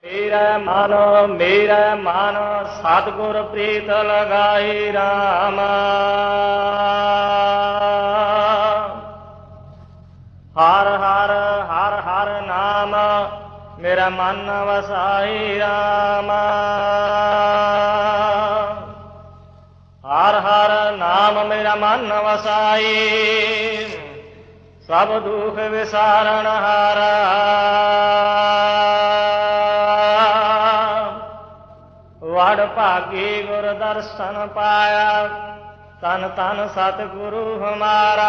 ਮੇਰਾ ਮਨ ਸਤਿਗੁਰ ਪ੍ਰੀਤ ਲਗਾਈ ਰਾਮ। ਹਰ ਹਰ ਹਰ ਹਰ ਨਾਮ ਮੇਰਾ ਮਨ ਵਸਾਈ ਰਾਮ। ਹਰ ਹਰ ਨਾਮ ਮੇਰਾ ਮਨ ਵਸਾਈ, ਸਭ ਦੁਖ ਵਿਸਾਰਨ ਹਾਰਾ। ਵਡ ਭਾਗੀ ਗੁਰ ਦਰਸ਼ਨ ਪਾਇਆ, ਤਨ ਤਨ ਸਤਿਗੁਰੂ ਹਮਾਰਾ।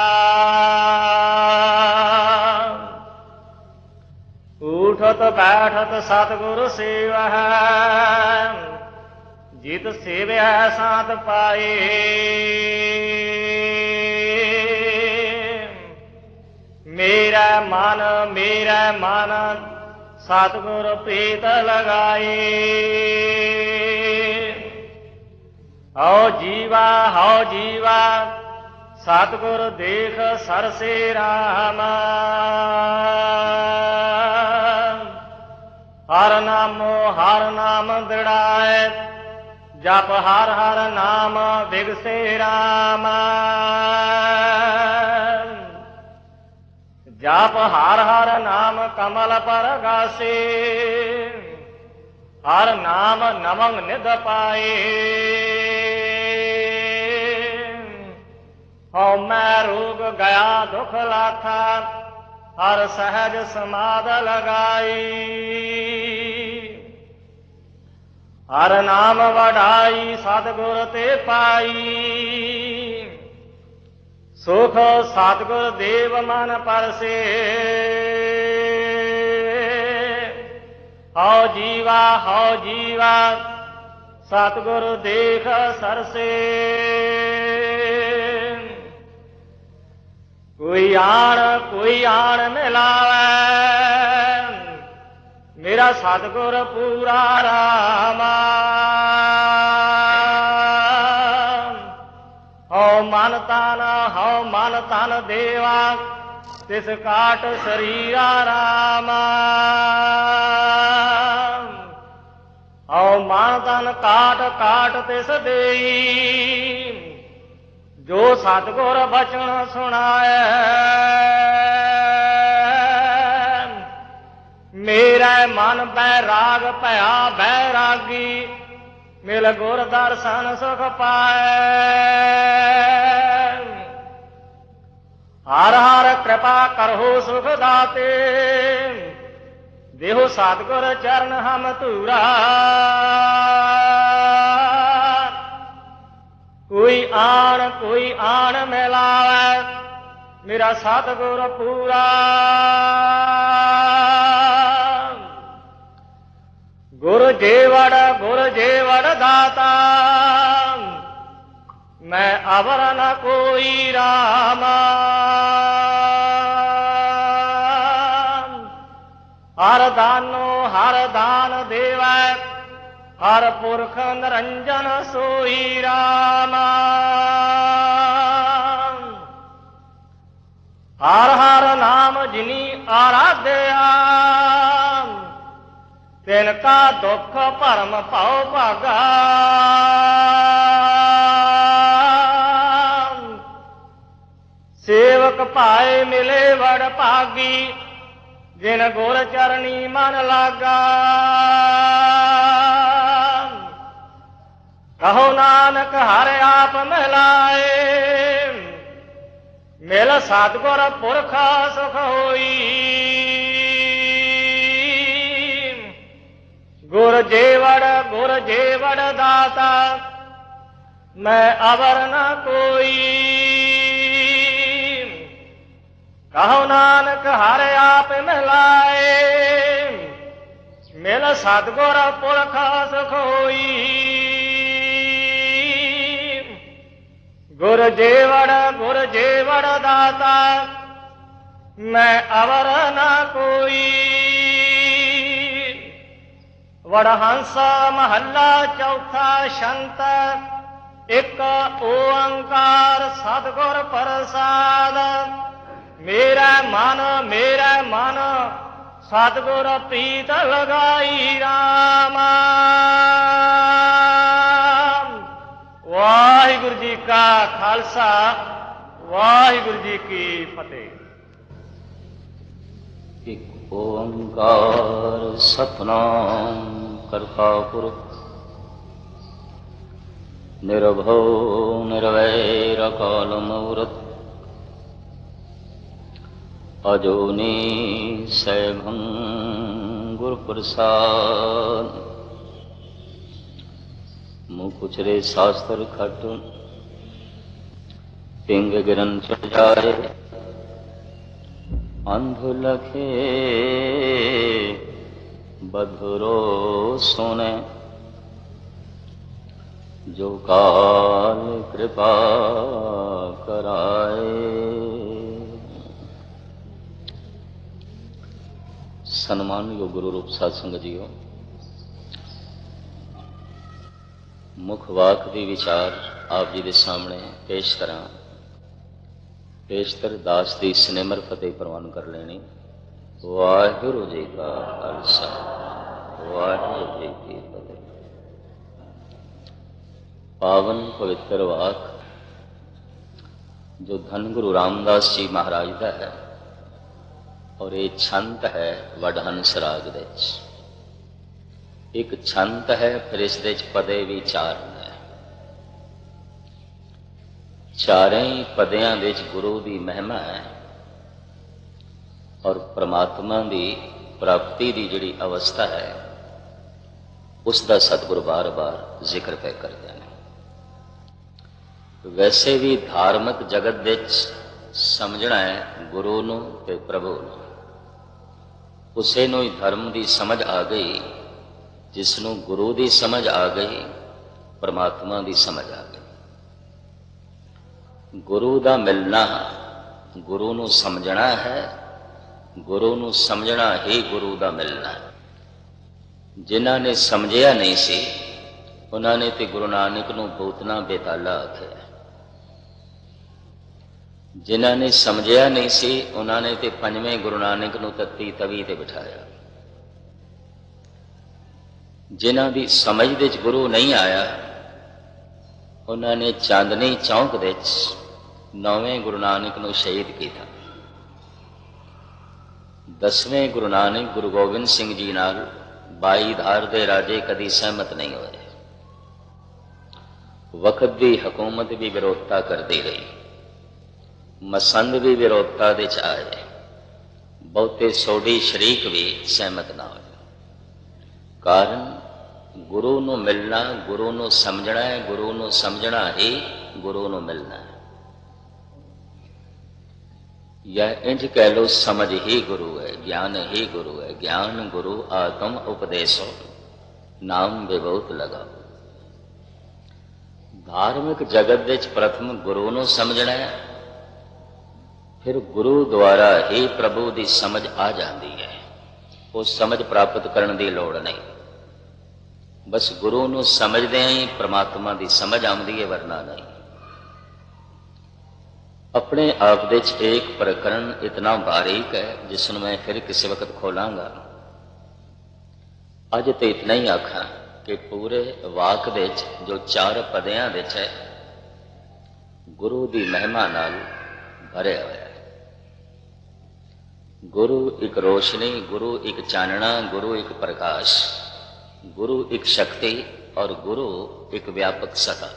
ਉਠਤ ਬੈਠਤ ਸਤਿਗੁਰ ਸੇਵਹਿ, ਜਿਤ ਸੇਵਿਆ ਸਾਧ ਪਾਏ। ਮੇਰਾ ਮਨ ਸਤਿਗੁਰ ਪ੍ਰੀਤ ਲਗਾਏ। ਹਉ ਜੀਵਾ ਸਤਿਗੁਰ ਦੇਖ ਸਰਸੇ ਰਾਮ। ਹਰ ਨਾਮ ਦ੍ਰਿੜਾਏ, ਜਪ ਹਰ ਹਰ ਨਾਮ ਬਿਗਸੇ ਰਾਮ। ਜਪ ਹਰ ਹਰ ਨਾਮ ਕਮਲ ਪਰਗਾਸੇ, ਹਰ ਨਾਮ ਨਮੰਗ ਨਿਧ ਪਾਏ। ਹਉ ਮੈਂ ਰੋਗ ਗਿਆ ਦੁਖ ਲਾਥਾ, ਹਰ ਸਹਿਜ ਸਮਾਧ ਲਗਾਈ। ਹਰ ਨਾਮ ਵਡਾਈ ਸਤਿਗੁਰ ਤੇ ਪਾਈ, ਸੁਖ ਸਤਿਗੁਰ ਦੇਵ ਮਨ ਪਰਸੇ। ਹਉ ਜੀਵਾ ਸਤਿਗੁਰ ਦੇਖ ਸਰਸੇ। ਕੋਈ ਆਣ ਮਿਲਾਵੈ, ਮੇਰਾ ਸਤਿਗੁਰ ਪੂਰਾ ਰਾਮ। ਹਉ ਮਨ ਤਨ ਦੇਵਾ, ਤਿਸ ਕਾਟ ਸਰੀਰਾ ਰਾਮ। ਹਉ ਮਨ ਤਨ ਕਾਟ ਤਿਸ ਦੇਈ, ਜੋ ਸਤਿਗੁਰ ਬਚਨ ਸੁਣਾਏ। ਮੇਰਾ ਮਨ ਬੈਰਾਗ ਭਇਆ ਬੈਰਾਗੀ, ਮਿਲ ਗੁਰ ਦਰਸ਼ਨ ਸੁਖ ਪਾਏ। ਹਰ ਹਰ ਕਿਰਪਾ ਕਰਹੁ ਸੁਖ ਦਾਤੇ, ਦੇਹੁ ਸਤਿਗੁਰ ਚਰਨ ਹਮ ਧੂਰਾ। ਕੋਈ ਆਣ ਮਿਲਾਵੈ, ਮੇਰਾ ਸਤਿਗੁਰ ਪੂਰਾ। ਗੁਰ ਜੇਵੜ ਦਾਤਾ, ਮੈਂ ਅਵਰ ਨ ਕੋਈ ਰਾਮ। ਹਰ ਦਾਨ ਦੇਵੈ, ਹਰ ਪੁਰਖ ਨਿਰੰਜਨ ਸੋਈ ਰਾਮ। ਹਰ ਹਰ ਨਾਮ ਜਿਨੀ ਆਰਾਧਿਆ, ਤਿਨ ਕਾ ਦੁਖ ਭਰਮ ਭਉ ਭਾਗਾ। ਸੇਵਕ ਭਾਏ ਮਿਲੇ ਵਡ ਭਾਗੀ, ਜਿਨ ਗੁਰ ਚਰਣੀ ਮਨ ਲਾਗਾ। ਕਹੋ ਨਾਨਕ ਹਰਿ ਆਪ ਮਿਲਾਏ, ਮਿਲ ਸਤਿਗੁਰ ਪੁਰਖ ਸੁਖ ਹੋਈ। ਗੁਰ ਜੇਵੜ ਦਾਤਾ, ਮੈਂ ਅਵਰ ਨ ਕੋਈ। ਕਹੋ ਨਾਨਕ ਹਰਿ ਆਪ ਮਿਲਾਏ, ਮਿਲ ਸਤਿਗੁਰ ਪੁਰਖ ਸੁਖ ਹੋਈ। ਗੁਰ ਜੇਵੜ ਦਾਤਾ, ਮੈਂ ਅਵਰ ਨ ਕੋਈ। ਵਡਹੰਸ ਮਹੱਲਾ ਚੌਥਾ ਛੰਤ, ਇੱਕ ਓੰਕਾਰ ਸਤਿਗੁਰ ਪ੍ਰਸਾਦ। ਮੇਰਾ ਮਨ ਸਤਿਗੁਰ ਪ੍ਰੀਤ ਲਗਾਈ ਰਾਮ। ਵਾਹਿਗੁਰੂ ਜੀ ਕਾ ਖਾਲਸਾ, ਵਾਹਿਗੁਰੂ ਜੀ ਕੀ ਫਤਿਹ। ਇਕ ਓੰਕਾਰ ਸਤਿਨਾਮ ਕਰਤਾ ਪੁਰਖ ਨਿਰਭਉ ਨਿਰਵੈਰ ਅਕਾਲ ਮੂਰਤਿ ਅਜੂਨੀ ਸੈਭੰ ਗੁਰ ਪ੍ਰਸਾਦ। ਮੁਖ ਉਚਰੇ ਸ਼ਾਸਤਰ ਖਟ ਪਿੰਗ ਗਿਰਨ ਚੜਾਏ ਅੰਧ ਲਖੇ ਬਧੁਰੋ ਸੁਨੇ ਜੋ ਕਾਲ ਕਿਰਪਾ ਕਰਾਏ। ਸਨਮਾਨਯੋਗ ਗੁਰੂ ਰੂਪ ਸਾਧ ਸੰਗਤ ਜੀਓ, ਮੁੱਖ ਵਾਕ ਦੀ ਵਿਚਾਰ ਆਪ ਜੀ ਦੇ ਸਾਹਮਣੇ ਪੇਸ਼ ਕਰਾਂ। ਪੇਸ਼ਤਰ ਦਾਸ ਦੀ ਸਿਨੇਮਰ ਫਤਿਹ ਪ੍ਰਵਾਨ ਕਰ ਲੈਣੀ। ਵਾਹਿਗੁਰੂ ਜੀ ਕਾ ਖਾਲਸਾ, ਵਾਹਿਗੁਰੂ ਜੀ ਕੀ ਫਤਿਹ। ਪਾਵਨ ਪਵਿੱਤਰ ਵਾਕ ਜੋ ਧੰਨ ਗੁਰੂ ਰਾਮਦਾਸ ਜੀ ਮਹਾਰਾਜ ਦਾ ਹੈ, ਔਰ ਇਹ ਛੰਤ ਹੈ ਵਡਹੰਸ ਰਾਗ ਦੇ ਵਿੱਚ। ਇੱਕ ਛੰਤ ਹੈ, ਫਿਰ ਇਸ ਦੇ ਵਿੱਚ ਪਦੇ ਵੀ ਚਾਰ ਨੇ। ਚਾਰੇ ਹੀ ਪਦਿਆਂ ਦੇ ਵਿੱਚ ਗੁਰੂ ਦੀ ਮਹਿਮਾ ਹੈ, ਔਰ ਪ੍ਰਮਾਤਮਾ ਦੀ ਪ੍ਰਾਪਤੀ ਦੀ ਜਿਹੜੀ ਅਵਸਥਾ ਹੈ ਉਸ ਦਾ ਸਤਿਗੁਰ ਬਾਰ-ਬਾਰ ਜ਼ਿਕਰ ਪੈ ਕਰਦੇ ਨੇ। ਵੈਸੇ ਵੀ ਧਾਰਮਿਕ ਜਗਤ ਦੇ ਵਿੱਚ ਸਮਝਣਾ ਹੈ ਗੁਰੂ ਨੂੰ ਤੇ ਪ੍ਰਭੂ ਨੂੰ। ਉਸੇ ਨੂੰ ਹੀ ਧਰਮ ਦੀ ਸਮਝ ਆ ਗਈ ਜਿਸ ਨੂੰ ਗੁਰੂ ਦੀ ਸਮਝ ਆ ਗਈ, ਪ੍ਰਮਾਤਮਾ ਦੀ ਸਮਝ ਆ ਗਈ। ਗੁਰੂ ਦਾ ਮਿਲਣਾ, ਗੁਰੂ ਨੂੰ ਸਮਝਣਾ ਹੈ, ਗੁਰੂ ਨੂੰ ਸਮਝਣਾ ਹੀ ਗੁਰੂ ਦਾ ਮਿਲਣਾ ਹੈ। ਜਿਨ੍ਹਾਂ ਨੇ ਸਮਝਿਆ ਨਹੀਂ ਸੀ ਉਹਨਾਂ ਨੇ ਤੇ ਗੁਰੂ ਨਾਨਕ ਨੂੰ ਬੋਤਨਾ ਬੇਤਾਲਾ ਆਖਿਆ। ਜਿਨ੍ਹਾਂ ਨੇ ਸਮਝਿਆ ਨਹੀਂ ਸੀ ਉਹਨਾਂ ਨੇ ਤੇ ਪੰਜਵੇਂ ਗੁਰੂ ਨਾਨਕ ਨੂੰ ਤੱਤੀ ਤਵੀ ਤੇ ਬਿਠਾਇਆ। ਜਿਨ੍ਹਾਂ ਦੀ ਸਮਝ ਦੇ ਵਿੱਚ ਗੁਰੂ ਨਹੀਂ ਆਇਆ ਉਹਨਾਂ ਨੇ ਚਾਂਦਨੀ ਚੌਂਕ ਦੇ ਵਿੱਚ ਨੌਵੇਂ ਗੁਰੂ ਨਾਨਕ ਨੂੰ ਸ਼ਹੀਦ ਕੀਤਾ। 10ਵੇਂ ਗੁਰੂ ਨਾਨਕ ਗੁਰੂ ਗੋਬਿੰਦ ਸਿੰਘ ਜੀ ਨਾਲ 22 ਧਾਰ ਦੇ ਰਾਜੇ ਕਦੀ ਸਹਿਮਤ ਨਹੀਂ ਹੋਏ। ਵਕਤ ਦੀ ਹਕੂਮਤ ਵੀ ਵਿਰੋਧਤਾ ਕਰਦੀ ਰਹੀ, ਮਸੰਦ ਵੀ ਵਿਰੋਧਤਾ ਦੇ ਚ ਆਏ, ਬਹੁਤੇ ਸੋਢੀ ਸ਼ਰੀਕ ਵੀ ਸਹਿਮਤ ਨਾ ਹੋਏ। ਕਾਰਨ ਗੁਰੂ ਨੂੰ ਮਿਲਣਾ, ਗੁਰੂ ਨੂੰ ਸਮਝਣਾ ਹੈ, ਗੁਰੂ ਨੂੰ ਸਮਝਣਾ ਹੀ ਗੁਰੂ ਨੂੰ ਮਿਲਣਾ ਹੈ। ਜਾਂ ਇੰਝ ਕਹਿ ਲਓ, ਸਮਝ ਹੀ ਗੁਰੂ ਹੈ, ਗਿਆਨ ਹੀ ਗੁਰੂ ਹੈ। ਗਿਆਨ ਗੁਰੂ ਆਤਮ ਉਪਦੇਸੋ ਨਾਮ ਵਿਭੂਤ ਲਗਾਓ। ਧਾਰਮਿਕ ਜਗਤ ਦੇ ਵਿੱਚ ਪ੍ਰਥਮ ਗੁਰੂ ਨੂੰ ਸਮਝਣਾ ਹੈ, ਫਿਰ ਗੁਰੂ ਦੁਆਰਾ ਹੀ ਪ੍ਰਭੂ ਦੀ ਸਮਝ ਆ ਜਾਂਦੀ ਹੈ। ਉਹ ਸਮਝ ਪ੍ਰਾਪਤ ਕਰਨ ਦੀ ਲੋੜ ਨਹੀਂ, ਬਸ ਗੁਰੂ ਨੂੰ ਸਮਝਦਿਆਂ ਹੀ ਪ੍ਰਮਾਤਮਾ ਦੀ ਸਮਝ ਆਉਂਦੀ ਹੈ, ਵਰਨਾ ਨਹੀਂ। ਆਪਣੇ ਆਪ ਦੇ ਵਿੱਚ ਇੱਕ ਪ੍ਰਕਰਨ ਇਤਨਾ ਬਾਰੀਕ ਹੈ ਜਿਸ ਨੂੰ ਮੈਂ ਫਿਰ ਕਿਸੇ ਵਕਤ ਖੋਲਾਂਗਾ। ਅੱਜ ਤੇ ਇਤਨਾ ਹੀ ਆਖਾਂ ਕਿ ਪੂਰੇ ਵਾਕ ਦੇ ਵਿੱਚ ਜੋ 4 ਪਦਿਆਂ ਦੇ ਵਿੱਚ ਹੈ, ਗੁਰੂ ਦੀ ਮਹਿਮਾ ਨਾਲ ਭਰਿਆ ਹੋਇਆ ਹੈ। ਗੁਰੂ ਇੱਕ ਰੋਸ਼ਨੀ, ਗੁਰੂ ਇੱਕ ਚਾਨਣਾ, ਗੁਰੂ ਇੱਕ ਪ੍ਰਕਾਸ਼, गुरु एक शक्ति और गुरु एक व्यापक सत्ता।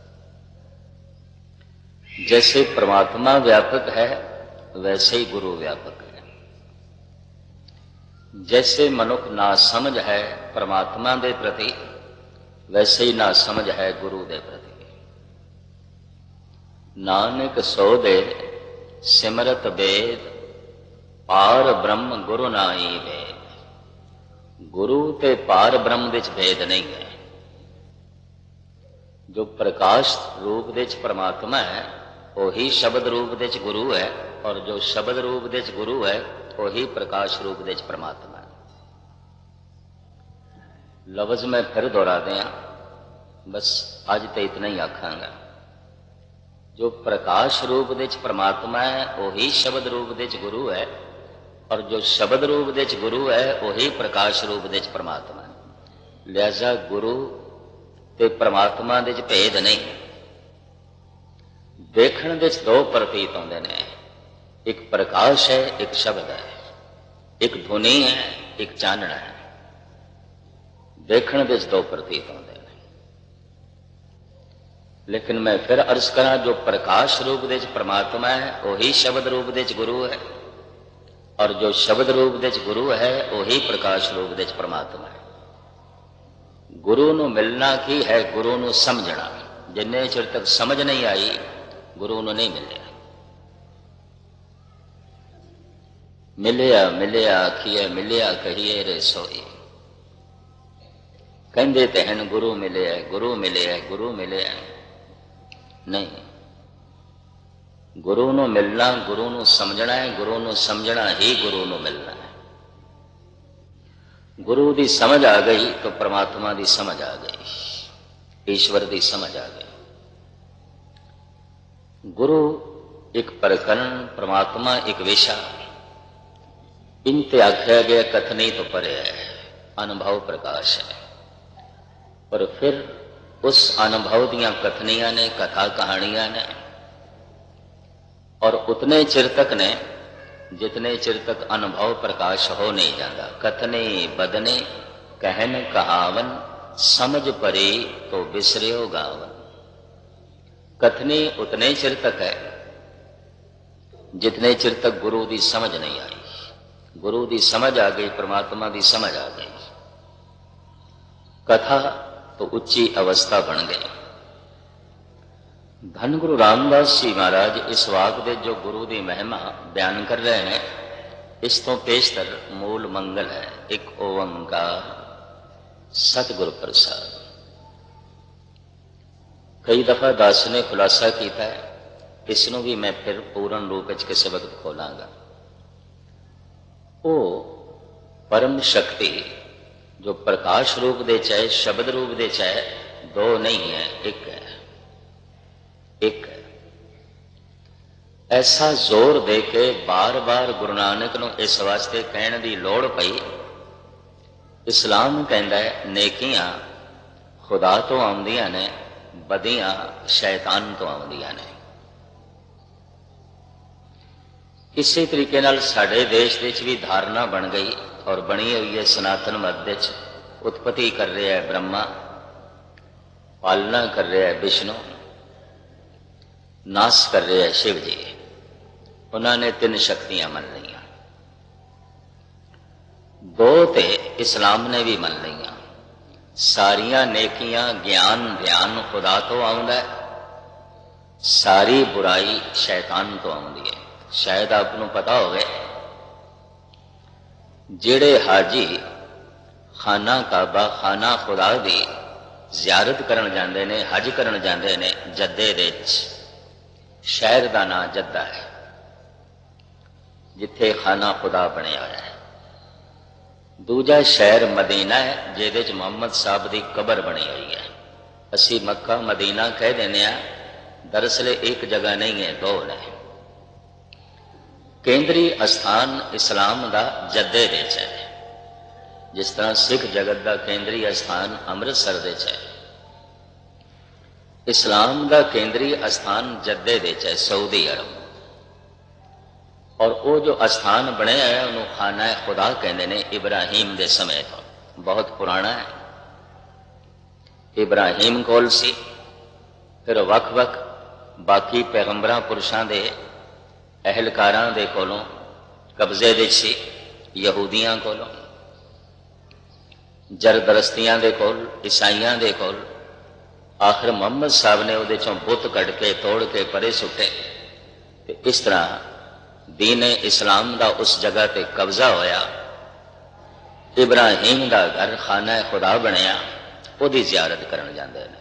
जैसे परमात्मा व्यापक है वैसे ही गुरु व्यापक है। जैसे मनुख ना समझ है परमात्मा के प्रति, वैसे ही ना समझ है गुरु के प्रति। नानक सो दे सिमरत वेद, पार ब्रह्म गुरु नाई वेद। गुरु ते पार ब्रह्म विच भेद नहीं है। जो प्रकाश रूप दे परमात्मा है वही शब्द रूप दे गुरु है, और जो शब्द रूप दे गुरु है वही प्रकाश रूप दे परमात्मा है। लफ्ज मैं फिर दोहरा दिया, बस अज तो इतना ही आखांगा। जो प्रकाश रूप दे परमात्मा है वही शब्द रूप दे गुरु है, और जो शब्द रूप दे च गुरु है वही प्रकाश रूप दे च परमात्मा है। लिहाजा गुरु ते परमात्मा दे च भेद नहीं। देखण दे च दो प्रतीत होंदे ने, एक प्रकाश है एक शब्द है, एक ध्वनि है एक चानना है। देखण दे च दो प्रतीत होंदे ने। लेकिन मैं फिर अर्ज करा, जो प्रकाश रूप दे च परमात्मा है वही शब्द रूप दे च गुरु है, और जो शब्द रूप दे च गुरु है वही प्रकाश रूप दे च परमात्मा है। गुरु नूं मिलना की है? गुरु नूं समझना। जिन्ने चिर तक समझ नहीं आई गुरु नूं नहीं मिलिया। मिलिया मिलिया आखिए मिलिया कहिए रे सोई। कहंदे ते हन गुरु मिले है गुरु मिले है गुरु मिले है। नहीं, गुरु नूं मिलना, गुरु नूं समझना है, गुरु नूं समझना ही गुरु नूं मिलना है। गुरु दी समझ आ गई तो परमात्मा दी समझ आ गई, ईश्वर दी समझ आ गई। गुरु एक प्रकरण, परमात्मा एक विषय। इनते आख्या गया कथनी तो परे है, अनुभव प्रकाश है। पर फिर उस अनुभव दियां कथनियां ने, कथा कहानियां ने, और उतने चिर तक ने जितने चिर तक अनुभव प्रकाश हो नहीं जाता। कथने बदने कहन कहावन, समझ परे तो बिसरियो गावन। कथनी उतने चिर तक है जितने चिर तक गुरु की समझ नहीं आई। गुरु की समझ आ गई, परमात्मा की समझ आ गई, कथा तो उच्ची अवस्था बन गई। धन गुरु रामदास जी महाराज इस वाक दे जो गुरु की महिमा बयान कर रहे हैं, इस तो पेशतर मूल मंगल है, एक ओंकार सतगुरु प्रसाद। कई दफा दास ने खुलासा किया है, इसनों भी मैं फिर पूर्ण रूप में किसी वक्त खोलांगा। वो परम शक्ति जो प्रकाश रूप दे चाहे शब्द रूप दे चाहे, दो नहीं है, एक है, एक है। ऐसा जोर दे के बार बार गुरु नानक नूं इस वास्ते कहने की लोड़ पई। इस्लाम कहता है नेकियां खुदा तो आउंदियां ने, बदियां शैतान तो आउंदियां ने। इसी तरीके नाल साडे देश विच भी धारणा बन गई और बनी हुई है सनातन मत विच। उत्पत्ति कर रहा है ब्रह्मा, पालना कर रहा है विष्णु, नाश कर रहे हैं शिव जी। उन्होंने तीन शक्तियां मन लिया, दो ते इस्लाम ने भी मन लिया। सारियां नेकियां ज्ञान ध्यान खुदा तो आउंदा है, सारी बुराई शैतान तो आउंदी है। शायद आपको पता होवे, जेड़े हाजी खाना काबा खाना खुदा दी जियारत करन जांदे ने, हज करन जांदे ने, जद्दे दे शहर का नाम जद्दा है, जिथे खाना खुदा बनया होया है। दूजा शहर मदीना है, जिहदे च मुहम्मद साहब की कबर बनी हुई है। असी मक्का मदीना कह देने, दरअसल एक जगह नहीं है, दो ने। केंद्री स्थान इस्लाम का जद्दे दे च है, जिस तरह सिख जगत का केंद्री स्थान अमृतसर दे च है, इस्लाम का केंद्री स्थान जद्दे दे च है, सऊदी अरब। और वो जो स्थान बनया है उन्होंने खाना खुदा कहते हैं। इब्राहिम के समय तो बहुत पुराना है। इब्राहिम कोल सी, फिर वख-वख बाकी पैगंबरां पुरुषां दे अहलकारां दे कोलों कब्जे दे सी, यहूदियां कोलों, जरदरस्तियां दे कोल, ईसाइयां दे कोल। आखिर मुहम्मद साहब ने उहदे चों बुत कढ़ के तोड़ के परे सुटे, ते इस तरह दीन इस्लाम का उस जगह ते कब्जा होया। इब्राहिम का घर खाना खुदा बनया, उहदी जियारत करन जांदे ने।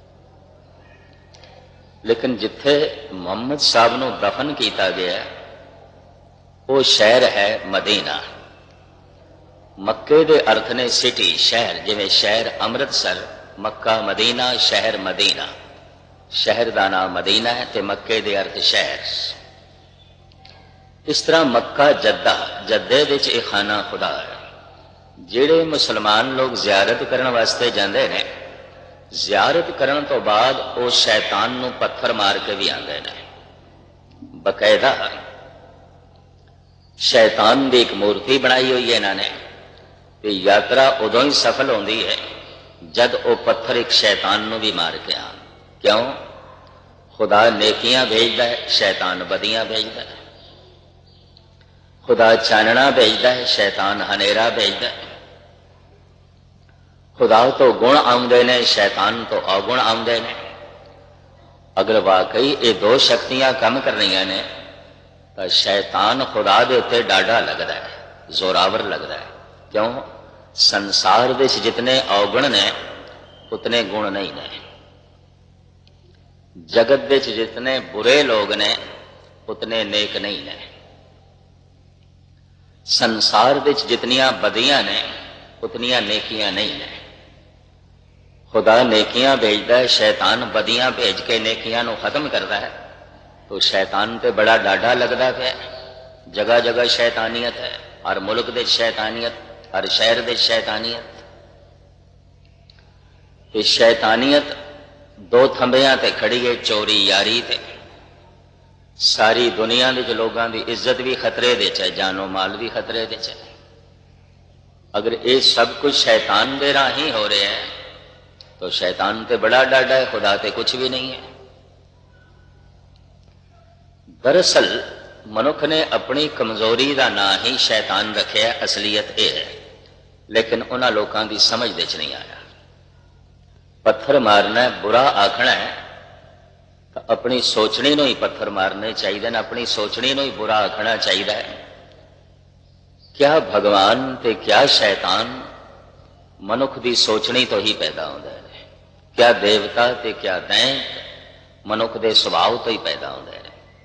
लेकिन जिथे मुहम्मद साहब नूं दफन किया गया वो शहर है मदीना। मक्के दे अर्थ ने सिटी, शहर, जिवें शहर अमृतसर, मक्का मदीना, शहर मदीना। शहर का नाम मदीना है ते मक्के दे अर्थ शहर। इस तरह मक्का जद्दा जद्दे विच इह खाना खुदा है। जिहड़े मुसलमान लोग जियारत करन वास्ते जांदे ने, जियारत करन तो बाद वो शैतान नूं पत्थर मार के भी आंदे ने। बकायदा शैतान की एक मूर्ति बनाई हुई है इन्होंने। यात्रा उदों ही सफल होती है जब वो पत्थर एक शैतान नूं भी मार के आन। क्यों? खुदा नेकियां भेजदा है, शैतान बदियां भेजदा है। खुदा चानना भेजदा है, शैतान हनेरा भेजदा है। खुदा तो गुण आउंदे ने, शैतान तो अवगुण आउंदे ने। अगर वाकई ये दो शक्तियां कम कर रही ने तो शैतान खुदा दे उत्ते डाढ़ा लगता है, जोरावर लगता है। क्यों? संसार विच जितने अवगुण ने उतने गुण नहीं ने। जगत विच जितने बुरे लोग ने उतने नेक नहीं ने। संसार विच जितनियां बदियां ने उतनियां नेकियां नहीं ने। खुदा नेकियां भेजदा है, शैतान बदियां भेज के नेकियां नूं खत्म करता है। तो शैतान ते बड़ा डाढ़ा लगता है। जगह जगह शैतानियत है, हर मुल्क दे शैतानियत, हर शहर दे शैतानियत। ये शैतानियत दो थंबियां ते खड़ी है, चोरी यारी ते। सारी दुनिया दे लोगों की इज्जत भी खतरे दे है, जानो माल भी खतरे दे है। अगर ये सब कुछ शैतान दे राही हो रहा है तो शैतान ते बड़ा डाढ़ा है, खुदा ते कुछ भी नहीं है। दरअसल मनुख ने अपनी कमजोरी का ना ही शैतान रखे, असलीयत यह है। लेकिन उन्होंने लोगों की समझ दे नहीं आया। पत्थर मारना है, बुरा आखना है तो अपनी सोचनी नूं ही पत्थर मारने चाहिए, अपनी सोचनी नूं ही बुरा आखना चाहिए। क्या भगवान ते क्या शैतान मनुख की सोचनी तो ही पैदा होता है। क्या देवता ते क्या दैंत मनुख के सुभाव तो ही पैदा होता है।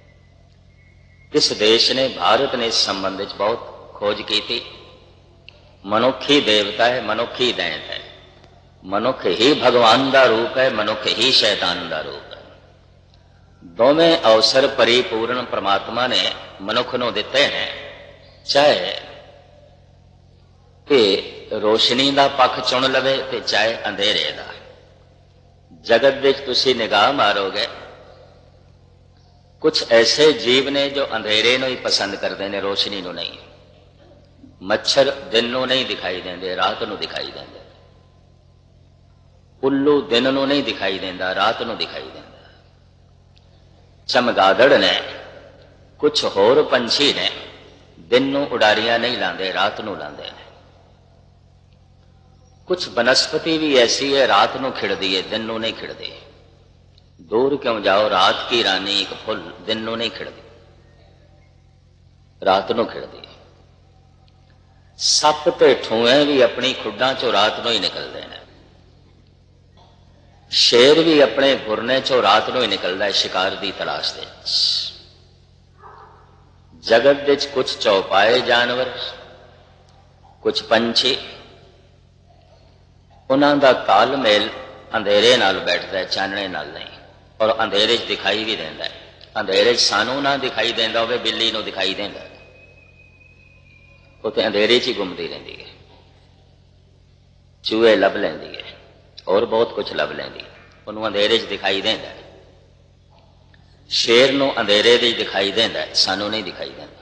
इस देश ने, भारत ने इस संबंध में बहुत खोज की थी। मनुख ही देवता है, मनुख ही दैंत है। मनुख ही भगवान का रूप है, मनुख ही शैतान का रूप है। दोवें अवसर परिपूर्ण परमात्मा ने मनुख नूं दिते हैं, चाहे कि रोशनी का पक्ष चुन लवे ते चाहे अंधेरे का। जगत विच तुसीं निगाह मारोगे, कुछ ऐसे जीव ने जो अंधेरे नूं ही पसंद करते हैं, रोशनी नूं नहीं। मच्छर दिन नूं नहीं दिखाई देंदे, रात नूं दिखाई देंदे। उल्लू दिन नूं नहीं दिखाई देंदा, रात नूं दिखाई देंदा। चमगादड़ ने, कुछ होर पंछी ने दिन नूं उडारियां नहीं लांदे, रात नूं लांदे ने। कुछ वनस्पति भी ऐसी है, रात नूं खिड़दी है, दिन नूं नहीं खिड़दी। दूर क्यों जाओ, रात की रानी एक फुल दिन नूं नहीं खिड़दी, रात नूं खिड़दी। सप ते ठूए भी अपनी खुड्डां चों रात नूं ही निकलते हैं। शेर भी अपने गुरने चों रात नूं ही निकलता है शिकार की तलाश दे। जगत विच कुछ चौपाए जानवर, कुछ पंछी, उन्हां दा तालमेल अंधेरे नाल बैठता है, चानने नाल नहीं। और अंधेरे दिखाई भी देता है। अंधेरे सानू ना दिखाई देता हो, बिल्ली नूं दिखाई देता है, वो तो अंधेरे च ही घूमती रहती है। चूहे लभ लेंदी है और बहुत कुछ लभ लेंदी है, उन्होंने अंधेरे च दिखाई देता है। शेर नूं अंधेरे च दिखाई देता है, सानू नहीं दिखाई देता।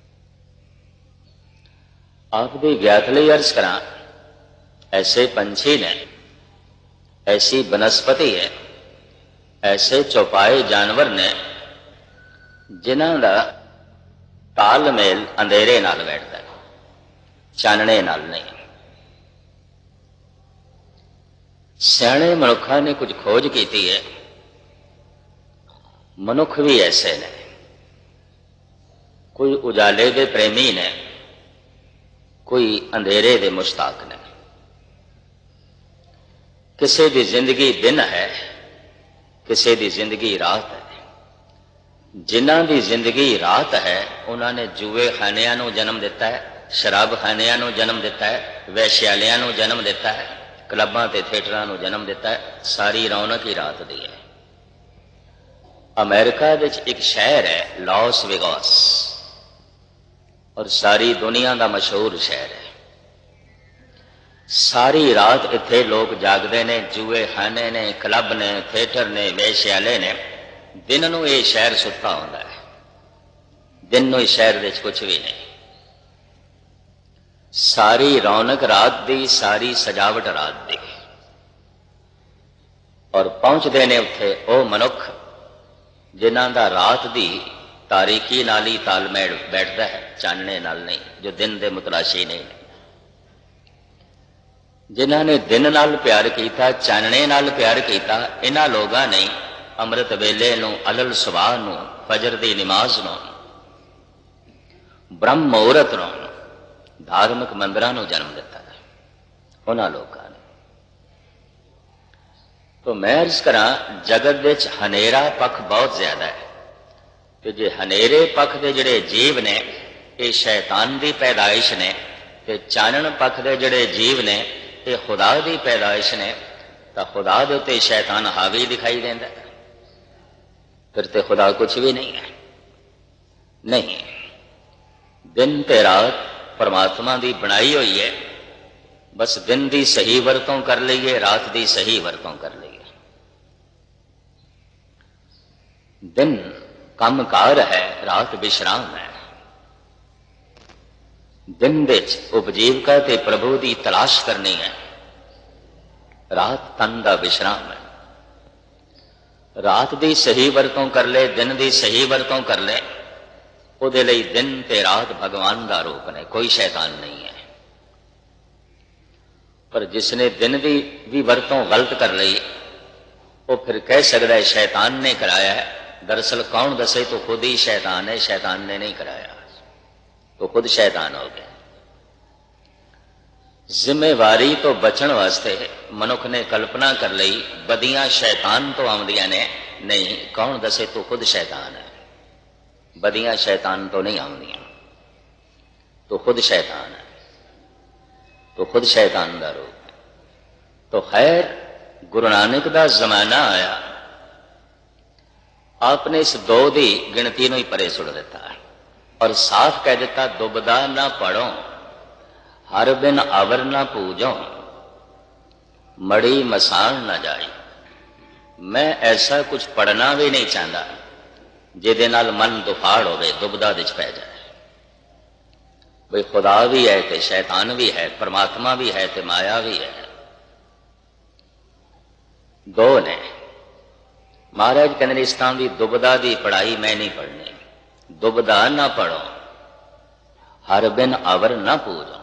आप भी ज्ञात लई अर्ज करा, ऐसे पंछी ने, ऐसी वनस्पति है, ऐसे चौपाए जानवर ने जिन्हां दा तालमेल अंधेरे नाल बैठता है, चानने नाल नहीं। सियाणे मनुखा ने कुछ खोज की है, मनुख भी ऐसे ने। कोई उजाले दे प्रेमी ने, कोई अंधेरे दे मुश्ताक ने। किसी की जिंदगी दिन है, किसी की जिंदगी रात है। जिन्हां की जिंदगी रात है उन्होंने जुए खानियां नूं जन्म दिता है, शराब खानियां नूं जन्म दिता है, वैश्यालियां नूं जन्म दिता है, क्लबां ते थिएटरां नूं जन्म दिता है। सारी रौनक ही रात दी है। अमेरिका विच एक शहर है लॉस वेगास, और सारी दुनिया का मशहूर शहर है। सारी रात इत्थे लोग जागते ने, जुए खाने ने, क्लब ने, थिएटर ने, वेश्याले ने। दिन नूं ये शहर सुत्ता होंदा है, दिन नूं इस शहर विच कुछ भी नहीं। सारी रौनक रात दी, सारी सजावट रात दी। और पहुंचते ने उत्थे वो मनुख जिन्हां दा रात दी तारीकी नाल ही तालमेल बैठता है, चानने नाल नहीं, जो दिन दे मुतलाशी नहीं। जिन्हां ने दिन नाल प्यार किया, चानने नाल प्यार किया, इन्हां लोगां ने अमृत वेले नूं, अलल सुबाह नूं, फजर दी नमाज नूं, ब्रह्म मुहूर्त नूं, धार्मिक मंदिरां नूं जन्म दिता है उन्हां लोगां ने। तो मैं अर्ज करा, जगत विच हनेरा पख बहुत ज्यादा है। तो जे हनेरे पख के जिहड़े जीव ने ये शैतान की पैदाइश ने, ते चानण पख के जिहड़े जीव ने ये खुदा की पैदाइश ने, तो खुदा दे उत्ते शैतान हावी दिखाई देंदा है। फिर तो खुदा कुछ भी नहीं है। नहीं, दिन ते रात परमात्मा की बनाई हुई है। बस दिन की सही वरतों कर लईए, रात की सही वरतों कर लईए। दिन कामकार है, रात विश्राम है। दिन विच उपजीविका ते प्रभु की तलाश करनी है, रात तन का विश्राम है। रात की सही वरतों कर ले, दिन की सही वरतों कर ले, उहदे लई दिन ते रात भगवान का रूप ने, कोई शैतान नहीं है। पर जिसने दिन की भी वरतों गलत कर ली, वो फिर कह सकता है शैतान ने कराया है। दरअसल कौन दसे तो खुद ही शैतान है, शैतान ने नहीं कराया, तो खुद शैतान हो गया। जिम्मेवारी तो बचन वास्ते मनुख ने कल्पना कर ली बदियां शैतान तो आउंदियां ने, नहीं कौन दसे तो खुद शैतान है। बदियां शैतान तो नहीं आउंदियां, तो खुद शैतान है, तो खुद शैतान का रूप। तो खैर गुरु नानक का जमाना आया, आपने इस दो की गिनती ही परे सुट दिता और साफ कह दिता, दुबदा ना पढ़ो, हर बिन आवर ना पूजो, मड़ी मसान ना जाई। मैं ऐसा कुछ पढ़ना भी नहीं चाहता जिहदे नाल मन दुफाड़ होवे, दुबदा विच पै जाए। भाई खुदा भी है ते शैतान भी है, परमात्मा भी है ते माया भी है, दो ने। महाराज कहते इस तरह की दुबदा की पढ़ाई मैं नहीं पढ़नी। दुबदा ना पढ़ो, हर बिन आवर ना पूजो,